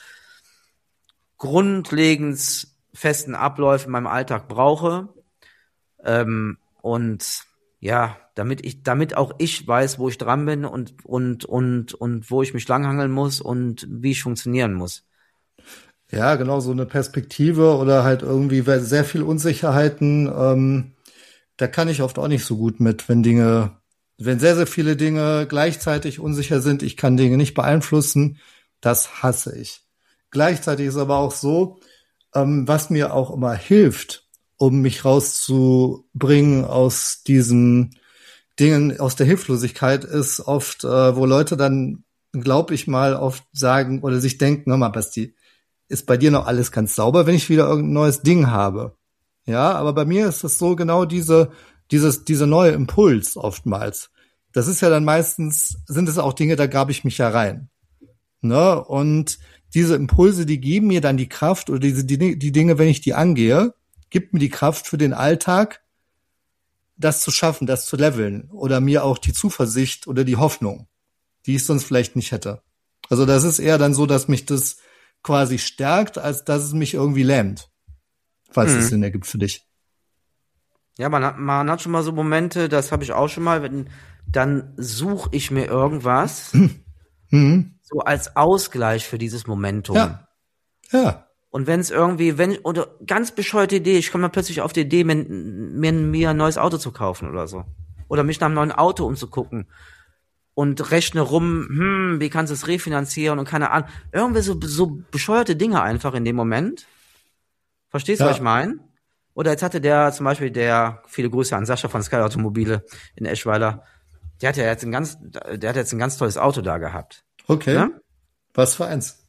grundlegend festen Abläufe in meinem Alltag brauche. Ähm, und ja, damit ich, damit auch ich weiß, wo ich dran bin und, und, und, und wo ich mich langhangeln muss und wie ich funktionieren muss.
Ja, genau, so eine Perspektive oder halt irgendwie sehr viel Unsicherheiten, ähm, da kann ich oft auch nicht so gut mit, wenn Dinge Wenn sehr, sehr viele Dinge gleichzeitig unsicher sind, ich kann Dinge nicht beeinflussen, das hasse ich. Gleichzeitig ist aber auch so, ähm, was mir auch immer hilft, um mich rauszubringen aus diesen Dingen, aus der Hilflosigkeit, ist oft, äh, wo Leute dann, glaub ich mal, oft sagen oder sich denken, hör mal, Basti, ist bei dir noch alles ganz sauber, wenn ich wieder irgendein neues Ding habe. Ja, aber bei mir ist es so genau diese Dieses, dieser neue Impuls oftmals. Das ist ja dann meistens, sind es auch Dinge, da grabe ich mich ja rein. Ne? Und diese Impulse, die geben mir dann die Kraft oder diese, die, die Dinge, wenn ich die angehe, gibt mir die Kraft für den Alltag, das zu schaffen, das zu leveln oder mir auch die Zuversicht oder die Hoffnung, die ich sonst vielleicht nicht hätte. Also das ist eher dann so, dass mich das quasi stärkt, als dass es mich irgendwie lähmt. Falls es Sinn ergibt für dich.
Ja, man hat, man hat schon mal so Momente, das habe ich auch schon mal, wenn, dann suche ich mir irgendwas,
Mhm.
so als Ausgleich für dieses Momentum.
Ja. Ja.
Und wenn es irgendwie, wenn, oder ganz bescheuerte Idee, ich komme mal plötzlich auf die Idee, mir, mir, mir ein neues Auto zu kaufen oder so. Oder mich nach einem neuen Auto umzugucken. Und rechne rum, hm, wie kannst du es refinanzieren und keine Ahnung. Irgendwie so, so bescheuerte Dinge einfach in dem Moment. Verstehst du,
Ja.
was ich meine? Oder jetzt hatte der zum Beispiel der, viele Grüße an Sascha von Sky Automobile in Eschweiler, der hat ja jetzt ein ganz, der hat jetzt ein ganz tolles Auto da gehabt.
Okay.
Ne?
Was für eins?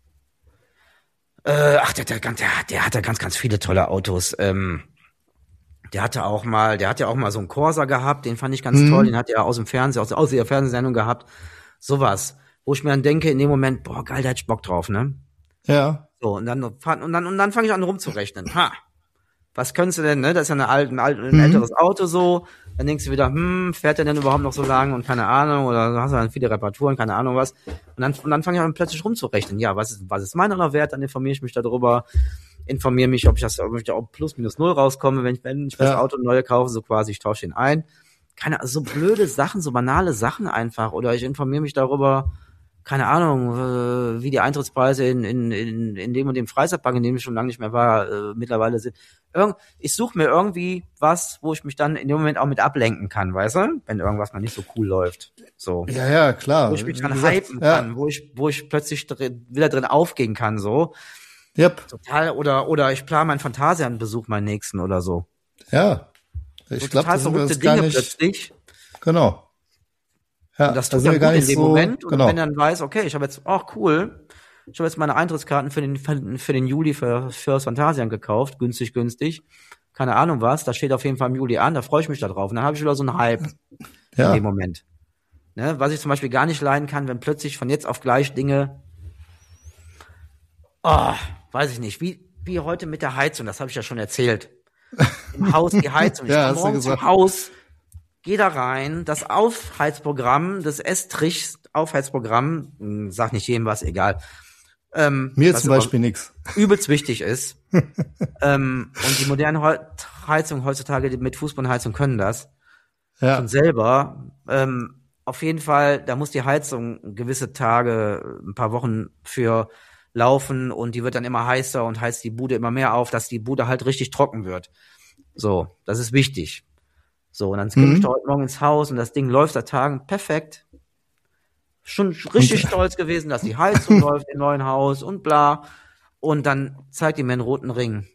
Äh, ach, der, der, der, der hatte ganz, ganz viele tolle Autos. Ähm, der hatte auch mal, der hat ja auch mal so einen Corsa gehabt, den fand ich ganz
Mhm.
toll, den hat er aus dem Fernsehen, aus, aus der Fernsehsendung gehabt. Sowas, wo ich mir dann denke in dem Moment, boah, geil, da hätte ich Bock drauf, ne?
Ja.
So, und dann, und dann, und dann fange ich an rumzurechnen. Ha, was könntest du denn, ne? Das ist ja eine alt, ein, alt, ein mhm. älteres Auto so. Dann denkst du wieder, hm, fährt der denn überhaupt noch so lange und keine Ahnung, oder hast du dann viele Reparaturen, keine Ahnung was. Und dann, und dann fange ich an plötzlich rumzurechnen. Ja, was ist, was ist meiner Wert? Dann informiere ich mich darüber, informiere mich, ob ich das, ob ich da auch plus minus null rauskomme, wenn ich, wenn ich das ja. Auto neu kaufe, so quasi, ich tausche ihn ein. Keine, so blöde Sachen, so banale Sachen einfach. Oder ich informiere mich darüber, keine Ahnung, äh, wie die Eintrittspreise in, in, in, in dem und dem Freizeitpark, in dem ich schon lange nicht mehr war, äh, mittlerweile sind. Irgend, ich suche mir irgendwie was, wo ich mich dann in dem Moment auch mit ablenken kann, weißt du? Wenn irgendwas mal nicht so cool läuft. So.
Ja, ja, klar.
Wo ich mich dann
gesagt,
hypen
ja.
kann, wo ich, wo ich plötzlich drin, wieder drin aufgehen kann, so.
Yep.
Total, oder, oder ich plane meinen Phantasialand-Besuch, meinen nächsten oder so.
Ja. Ich
so
glaube,
total
das sind wir
verrückte
uns gar
Dinge
nicht,
plötzlich.
Genau. Ja,
und das tut
da
dann
gar
gut in
nicht
dem
so,
Moment. Und
genau.
wenn dann weiß, okay, ich habe jetzt, ach cool, ich habe jetzt meine Eintrittskarten für den für, für den Juli für fürs Phantasialand gekauft, günstig, günstig. Keine Ahnung was, das steht auf jeden Fall im Juli an, da freue ich mich da drauf. Und dann habe ich wieder so einen Hype
ja.
in dem Moment. Ne? Was ich zum Beispiel gar nicht leiden kann, wenn plötzlich von jetzt auf gleich Dinge, oh, weiß ich nicht, wie wie heute mit der Heizung, das habe ich ja schon erzählt. Im Haus die Heizung. Ich
ja,
komme morgens im Haus, geh da rein, das Aufheizprogramm, das Estrich Aufheizprogramm, sag nicht jedem was, egal. Ähm,
Mir zum Beispiel nix.
Übelst wichtig ist. ähm, und die modernen He- Heizungen heutzutage die mit Fußbodenheizung können das.
Ja.
Und selber. Ähm, auf jeden Fall, da muss die Heizung gewisse Tage, ein paar Wochen für laufen und die wird dann immer heißer und heizt die Bude immer mehr auf, dass die Bude halt richtig trocken wird. So, das ist wichtig. So, und dann komme
Mhm.
ich da heute Morgen ins Haus und das Ding läuft seit Tagen perfekt. Schon richtig
Und-
stolz gewesen, dass die Heizung läuft im neuen Haus und bla. Und dann zeigt die mir einen roten Ring.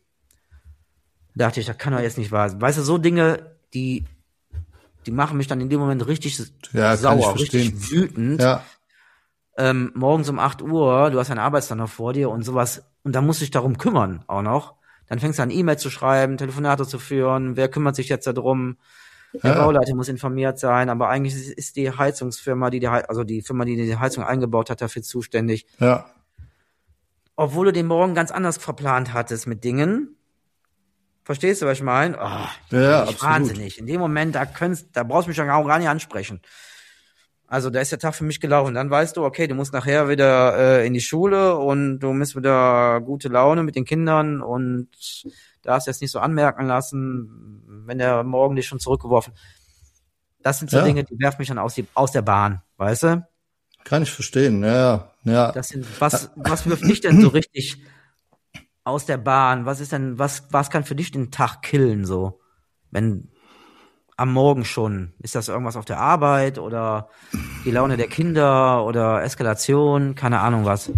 Da dachte ich, das kann doch jetzt nicht wahr sein. Weißt du, so Dinge, die, die machen mich dann in dem Moment richtig
Ja, kann ich
sauer,
verstehen.
richtig wütend.
Ja.
Ähm, morgens um acht Uhr, du hast einen Arbeitstag noch vor dir und sowas. Und dann musst du dich darum kümmern auch noch. Dann fängst du an, E-Mail zu schreiben, Telefonate zu führen. Wer kümmert sich jetzt darum? Der
Ja.
Bauleiter muss informiert sein, aber eigentlich ist- ist die Heizungsfirma, die die, Hei- also die Firma, die die Heizung eingebaut hat, dafür zuständig.
Ja.
Obwohl du den Morgen ganz anders verplant hattest mit Dingen. Verstehst du, was ich meine? Oh,
Ja,
ja,
absolut.
wahnsinnig. In dem Moment, da könntest, da brauchst du mich dann auch gar nicht ansprechen. Also da ist der Tag für mich gelaufen. Dann weißt du, okay, du musst nachher wieder äh, in die Schule und du musst wieder gute Laune mit den Kindern und darfst jetzt nicht so anmerken lassen, wenn der morgen dich schon zurückgeworfen. Das sind so
Ja.
Dinge, die werfen mich dann aus, die, aus der Bahn, weißt du?
Kann ich verstehen. Ja, ja. ja.
Das sind, was, was wirft dich denn so richtig aus der Bahn? Was ist denn, was, was kann für dich den Tag killen, so? Wenn, am Morgen schon. Ist das irgendwas auf der Arbeit oder die Laune der Kinder oder Eskalation? Keine Ahnung was.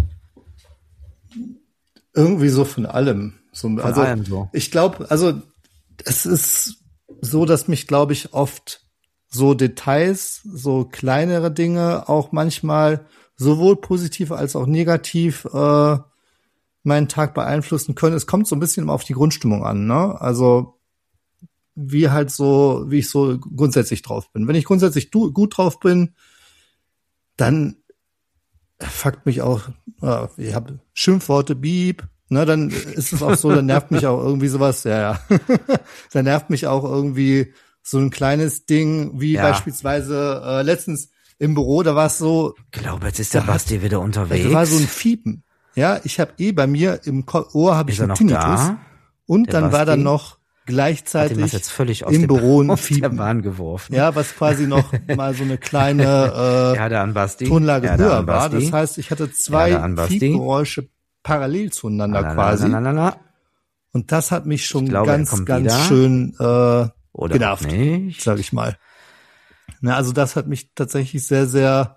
Irgendwie so von allem. So,
Von
also
allem so.
ich glaube, also es ist so, dass mich, glaube ich, oft so Details, so kleinere Dinge auch manchmal sowohl positiv als auch negativ äh, meinen Tag beeinflussen können. Es kommt so ein bisschen immer auf die Grundstimmung an, ne? Also wie halt so, wie ich so grundsätzlich drauf bin. Wenn ich grundsätzlich du, gut drauf bin, dann fuckt mich auch, äh, ich habe Schimpfworte, Beep, ne, dann ist es auch so, dann nervt mich auch irgendwie sowas, ja, ja. Dann nervt mich auch irgendwie so ein kleines Ding, wie
Ja.
beispielsweise äh, letztens im Büro, da war es so,
Ich glaube, jetzt ist der
Da-
Basti wieder unterwegs.
da war so ein Fiepen. Ja, ich habe eh bei mir im Ko- Ohr habe
Ist
ich
er
einen
noch
Tinnitus.
da?
Und
Der
dann war
Basti?
dann noch
Hat ihn
gleichzeitig
das jetzt völlig aus,
im
dem,
Büro ein
aus der
Fiepen.
Bahn geworfen.
Ja, was quasi noch mal so eine kleine äh,
Ja, der an Basti.
Tonlage
ja, der
höher
an
war.
Basti.
Das heißt, ich hatte
Ja, der
zwei
an Basti.
Piepgeräusche parallel zueinander
La, la,
quasi.
la, la, la, la.
Und das hat mich schon
Ich glaube, er
ganz,
kommt
ganz
wieder.
schön äh,
Oder
genervt,
auch nicht.
sag ich mal. Na, also das hat mich tatsächlich sehr, sehr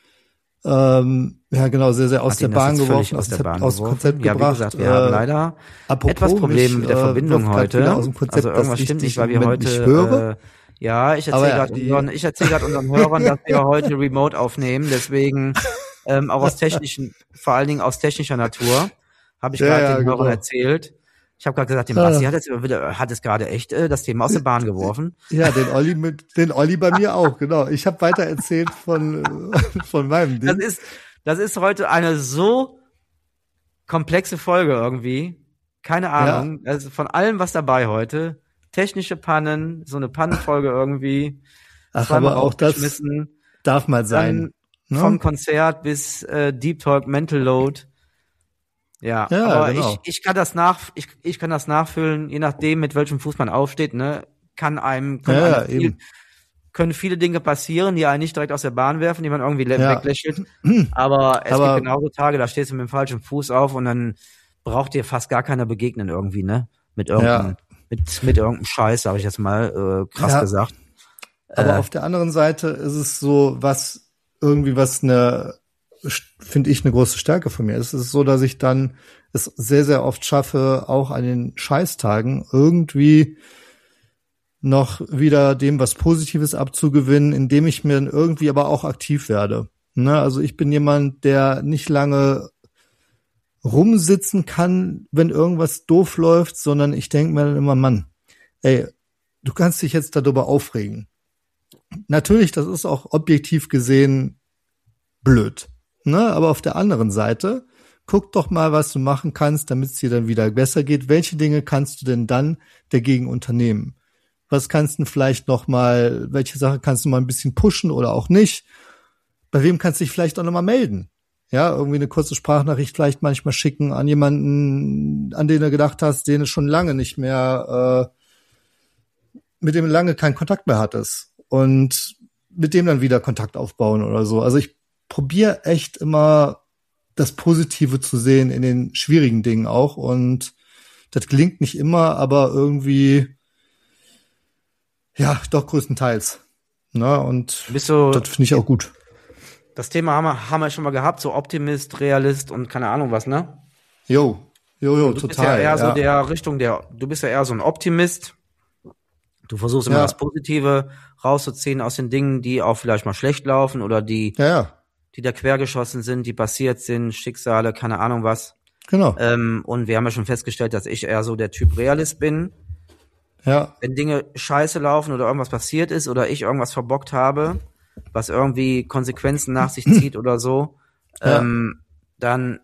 ähm, ja genau, sehr, sehr aus
Hat
der
ihn das
Bahn
jetzt völlig
geworfen.
aus der
Das
Bahn
hat aus dem
geworfen.
Konzept
Ja,
gebracht.
wie gesagt, wir
Äh,
haben leider
apropos,
etwas Probleme
mich,
mit der
äh,
Verbindung
wirft grad
heute.
wieder aus dem Konzept,
also
dass
irgendwas
ich
stimmt
dich
nicht, weil
im
wir
Moment
heute
nicht höre.
Äh, ja, ich
Aber
erzähle
ja,
gerade
die-
unseren, ich erzähle gerade unseren Hörern, dass wir heute remote aufnehmen, deswegen ähm, auch aus technischen, vor allen Dingen aus technischer Natur, habe ich
Ja,
gerade
ja,
den Hörern
genau.
erzählt. Ich habe gerade gesagt, den Basti hat jetzt wieder, hat es gerade echt äh, das Thema aus der Bahn geworfen.
Ja, den Olli mit, den Olli bei mir auch, genau. Ich habe weiter erzählt von von meinem Ding.
Das ist, das ist heute eine so komplexe Folge irgendwie. Keine Ahnung. Ja. Also von allem was dabei heute. Technische Pannen, so eine Pannenfolge irgendwie.
Ach, aber auch das darf mal sein.
Ne? Vom Konzert bis äh, Deep Talk, Mental Load. Ja, ja, aber genau. ich, ich kann das nach, ich, ich kann das nachfüllen, je nachdem, mit welchem Fuß man aufsteht, ne, kann einem, können,
ja,
einem viel, können viele Dinge passieren, die einen nicht direkt aus der Bahn werfen, die man irgendwie ja. weglächelt. Aber es aber gibt genauso Tage, da stehst du mit dem falschen Fuß auf und dann braucht dir fast gar keiner begegnen irgendwie, ne, mit irgendeinem, ja. mit, mit irgendeinem Scheiß, sag ich jetzt mal, äh, krass ja. gesagt.
Aber
äh,
auf der anderen Seite ist es so, was, irgendwie was eine, finde ich, eine große Stärke von mir. Es ist so, dass ich dann es sehr, sehr oft schaffe, auch an den Scheißtagen irgendwie noch wieder dem was Positives abzugewinnen, indem ich mir dann irgendwie aber auch aktiv werde. Ne? Also ich bin jemand, der nicht lange rumsitzen kann, wenn irgendwas doof läuft, sondern ich denke mir dann immer, Mann, ey, du kannst dich jetzt darüber aufregen. Natürlich, das ist auch objektiv gesehen blöd. Ne, aber auf der anderen Seite, guck doch mal, was du machen kannst, damit es dir dann wieder besser geht. Welche Dinge kannst du denn dann dagegen unternehmen? Was kannst du vielleicht noch mal, welche Sache kannst du mal ein bisschen pushen oder auch nicht? Bei wem kannst du dich vielleicht auch noch mal melden? Ja, irgendwie eine kurze Sprachnachricht vielleicht manchmal schicken an jemanden, an den du gedacht hast, den du schon lange nicht mehr, äh, mit dem du lange keinen Kontakt mehr hattest. Und mit dem dann wieder Kontakt aufbauen oder so. Also ich probiere echt immer das Positive zu sehen in den schwierigen Dingen auch und das gelingt nicht immer, aber irgendwie ja, doch größtenteils. Na, und
Bist du,
das finde ich auch gut.
Das Thema haben wir, haben wir schon mal gehabt, so Optimist, Realist und keine Ahnung was, ne?
Jo, jo, jo,
du
total.
Du bist ja eher
ja.
so der Richtung der, du bist ja eher so ein Optimist. Du versuchst immer ja. das Positive rauszuziehen aus den Dingen, die auch vielleicht mal schlecht laufen oder die
ja, ja.
die da quergeschossen sind, die passiert sind, Schicksale, keine Ahnung was.
Genau.
Ähm, und wir haben ja schon festgestellt, dass ich eher so der Typ Realist bin.
Ja.
Wenn Dinge scheiße laufen oder irgendwas passiert ist oder ich irgendwas verbockt habe, was irgendwie Konsequenzen nach sich zieht oder so, ja. ähm, dann,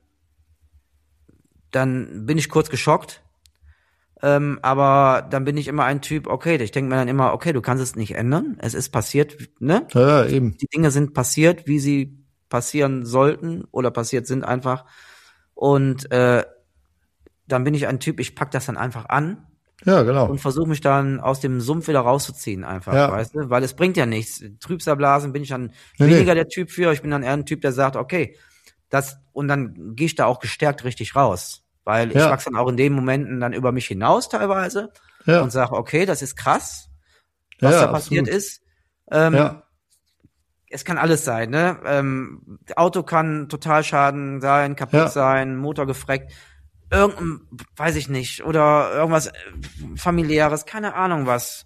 dann bin ich kurz geschockt. Ähm, aber dann bin ich immer ein Typ, okay, ich denke mir dann immer, okay, du kannst es nicht ändern. Es ist passiert, ne?
Ja, eben.
Die Dinge sind passiert, wie sie passieren sollten oder passiert sind einfach. Und äh, dann bin ich ein Typ, ich pack das dann einfach an.
Ja, genau.
Und versuche mich dann aus dem Sumpf wieder rauszuziehen einfach,
ja.
weißt du? Weil es bringt ja nichts. Trübsalblasen bin ich dann
nee,
weniger
nee.
der Typ für. Ich bin dann eher ein Typ, der sagt, okay, das, und dann gehe ich da auch gestärkt richtig raus. Weil
ja.
ich wachse dann auch in den Momenten dann über mich hinaus teilweise
ja.
und sage, okay, das ist krass, was
ja,
da passiert
absolut.
ist. Ähm,
ja.
Es kann alles sein, ne? Ähm, Auto kann Totalschaden sein, kaputt
ja.
sein, Motor gefreckt, irgendein, weiß ich nicht, oder irgendwas äh, familiäres, keine Ahnung was.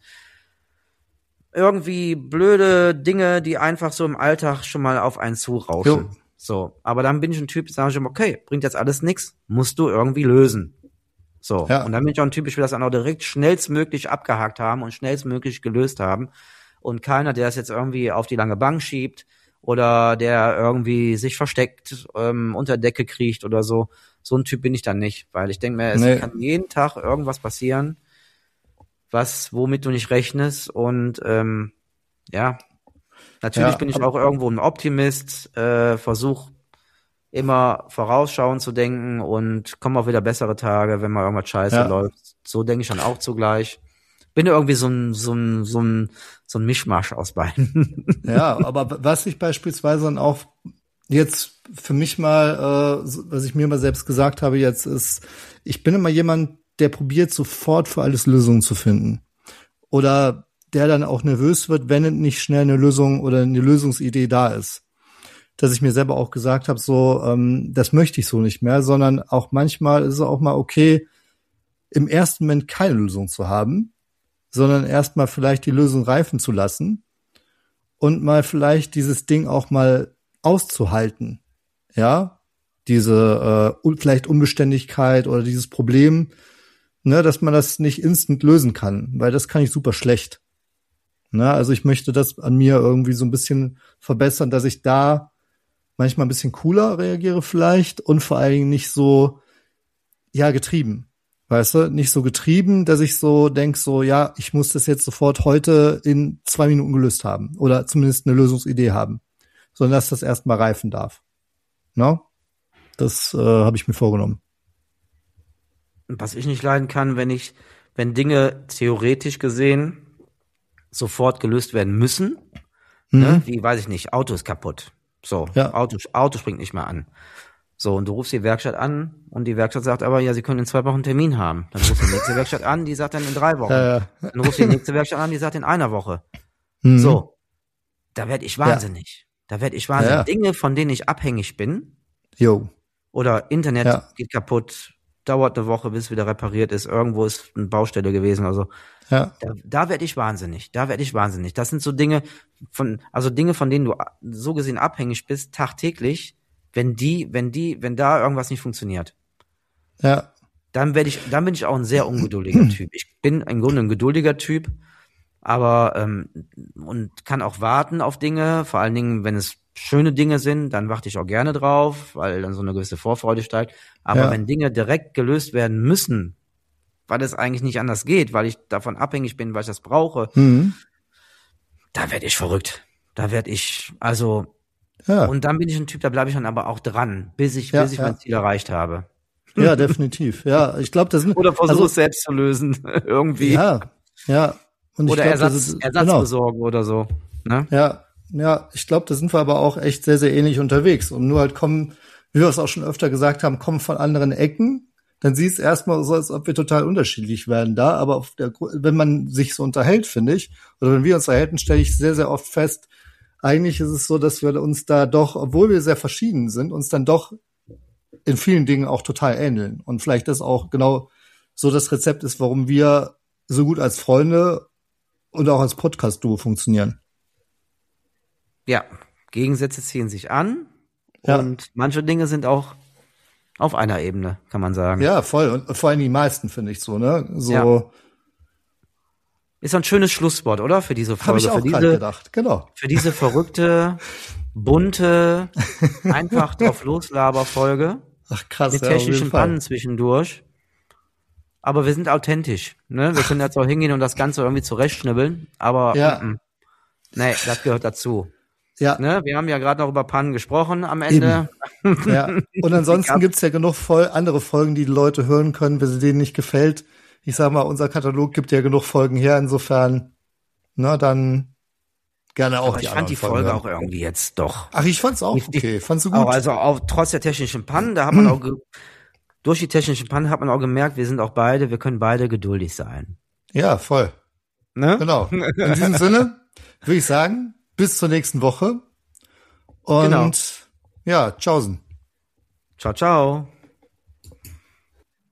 Irgendwie blöde Dinge, die einfach so im Alltag schon mal auf einen zurauschen.
Jo.
So, aber dann bin ich ein Typ, sage ich immer, okay, bringt jetzt alles nix, musst du irgendwie lösen. So,
ja.
und dann bin ich auch ein Typ, ich will das dann auch direkt schnellstmöglich abgehakt haben und schnellstmöglich gelöst haben. Und keiner, der es jetzt irgendwie auf die lange Bank schiebt oder der irgendwie sich versteckt, ähm, unter Decke kriecht oder so. So ein Typ bin ich dann nicht, weil ich denke mir, es
nee.
kann jeden Tag irgendwas passieren, was, womit du nicht rechnest. Und ähm, ja, natürlich
ja,
bin ich auch irgendwo ein Optimist, äh, versuche immer vorausschauend zu denken und kommen auch wieder bessere Tage, wenn mal irgendwas scheiße
ja.
läuft. So denke ich dann auch zugleich. Bin irgendwie so ein, so ein, so ein, so ein Mischmasch aus beiden.
Ja, aber was ich beispielsweise dann auch jetzt für mich mal, äh, was ich mir mal selbst gesagt habe jetzt ist, ich bin immer jemand, der probiert sofort für alles Lösungen zu finden. Oder der dann auch nervös wird, wenn nicht schnell eine Lösung oder eine Lösungsidee da ist. Dass ich mir selber auch gesagt habe, so, ähm, das möchte ich so nicht mehr, sondern auch manchmal ist es auch mal okay, im ersten Moment keine Lösung zu haben, sondern erstmal vielleicht die Lösung reifen zu lassen und mal vielleicht dieses Ding auch mal auszuhalten. Ja, diese äh, vielleicht Unbeständigkeit oder dieses Problem ne, dass man das nicht instant lösen kann, weil das kann ich super schlecht. Ne, also ich möchte das an mir irgendwie so ein bisschen verbessern, dass ich da manchmal ein bisschen cooler reagiere vielleicht und vor allen Dingen nicht so, ja, getrieben. Weißt du, nicht so getrieben, dass ich so denk so, ja, ich muss das jetzt sofort heute in zwei Minuten gelöst haben oder zumindest eine Lösungsidee haben, sondern dass das erstmal reifen darf. No? Das äh, habe ich mir vorgenommen.
Was ich nicht leiden kann, wenn ich, wenn Dinge theoretisch gesehen sofort gelöst werden müssen, mhm. ne? Wie, weiß ich nicht, Auto ist kaputt. So, ja. Auto, Auto springt nicht mehr an. So, und du rufst die Werkstatt an und die Werkstatt sagt aber, ja, sie können in zwei Wochen einen Termin haben. Dann rufst du die nächste Werkstatt an, die sagt dann in drei Wochen. Ja, ja. Dann rufst du die nächste Werkstatt an, die sagt in einer Woche. Mhm. So, da werd ich wahnsinnig. Ja. Da werd ich wahnsinnig. Ja. Dinge, von denen ich abhängig bin.
Jo.
Oder Internet ja. geht kaputt, dauert eine Woche, bis es wieder repariert ist. Irgendwo ist eine Baustelle gewesen. Also ja. da, da werd ich wahnsinnig. Da werd ich wahnsinnig. Das sind so Dinge von, also Dinge, von denen du so gesehen abhängig bist, tagtäglich. Wenn die, wenn die, wenn da irgendwas nicht funktioniert,
ja,
dann werde ich, dann bin ich auch ein sehr ungeduldiger Typ. Ich bin im Grunde ein geduldiger Typ, aber ähm, und kann auch warten auf Dinge. Vor allen Dingen, wenn es schöne Dinge sind, dann warte ich auch gerne drauf, weil dann so eine gewisse Vorfreude steigt. Aber ja. wenn Dinge direkt gelöst werden müssen, weil es eigentlich nicht anders geht, weil ich davon abhängig bin, weil ich das brauche,
mhm.
da werde ich verrückt. Da werde ich, also
Ja.
Und dann bin ich ein Typ, da bleibe ich dann aber auch dran, bis ich,
ja,
bis ich
ja.
mein Ziel erreicht habe.
Ja, definitiv. Ja, ich glaube, das sind
oder versuche also, es selbst zu lösen irgendwie.
Ja, ja. Und
oder
ich glaub,
Ersatz,
das ist,
Ersatz
genau.
besorgen oder so. Ne?
Ja, ja. Ich glaube, da sind wir aber auch echt sehr, sehr ähnlich unterwegs. Und nur halt kommen, wie wir es auch schon öfter gesagt haben, kommen von anderen Ecken. Dann sieht es erstmal so, als ob wir total unterschiedlich werden da. Aber auf der, wenn man sich so unterhält, finde ich, oder wenn wir uns unterhalten, stelle ich sehr, sehr oft fest, eigentlich ist es so, dass wir uns da doch, obwohl wir sehr verschieden sind, uns dann doch in vielen Dingen auch total ähneln. Und vielleicht das auch genau so das Rezept ist, warum wir so gut als Freunde und auch als Podcast-Duo funktionieren.
Ja, Gegensätze ziehen sich an
ja.
und manche Dinge sind auch auf einer Ebene, kann man sagen.
Ja, voll. Und vor allem die meisten, finde ich so, ne? So.
Ja. Ist ein schönes Schlusswort, oder? Für diese Folge.
Habe ich auch
für diese,
gedacht, genau.
Für diese verrückte, bunte, einfach drauf loslaber-Folge.
Ach krass,
mit
ja,
technischen Pannen zwischendurch. Aber wir sind authentisch, ne? Wir können jetzt auch hingehen und das Ganze irgendwie zurechtschnibbeln, aber
ja.
m -m. Nee, das gehört dazu.
Ja.
Ne? Wir haben ja gerade noch über Pannen gesprochen am Ende.
Ja. Und ansonsten gibt's ja genug voll andere Folgen, die die Leute hören können, wenn sie denen nicht gefällt. Ich sag mal, unser Katalog gibt ja genug Folgen her, insofern, na, dann gerne auch
aber
die
ich fand die
Folgen
Folge
hören.
auch irgendwie jetzt doch.
Ach, ich fand's auch okay. Fandst du gut?
Auch, also auch trotz der technischen Pannen, da hat man auch, ge durch die technischen Pannen hat man auch gemerkt, wir sind auch beide, wir können beide geduldig sein.
Ja, voll.
Ne?
Genau. In diesem Sinne würde ich sagen, bis zur nächsten Woche. Und
genau.
ja, tschaußen.
Ciao, ciao.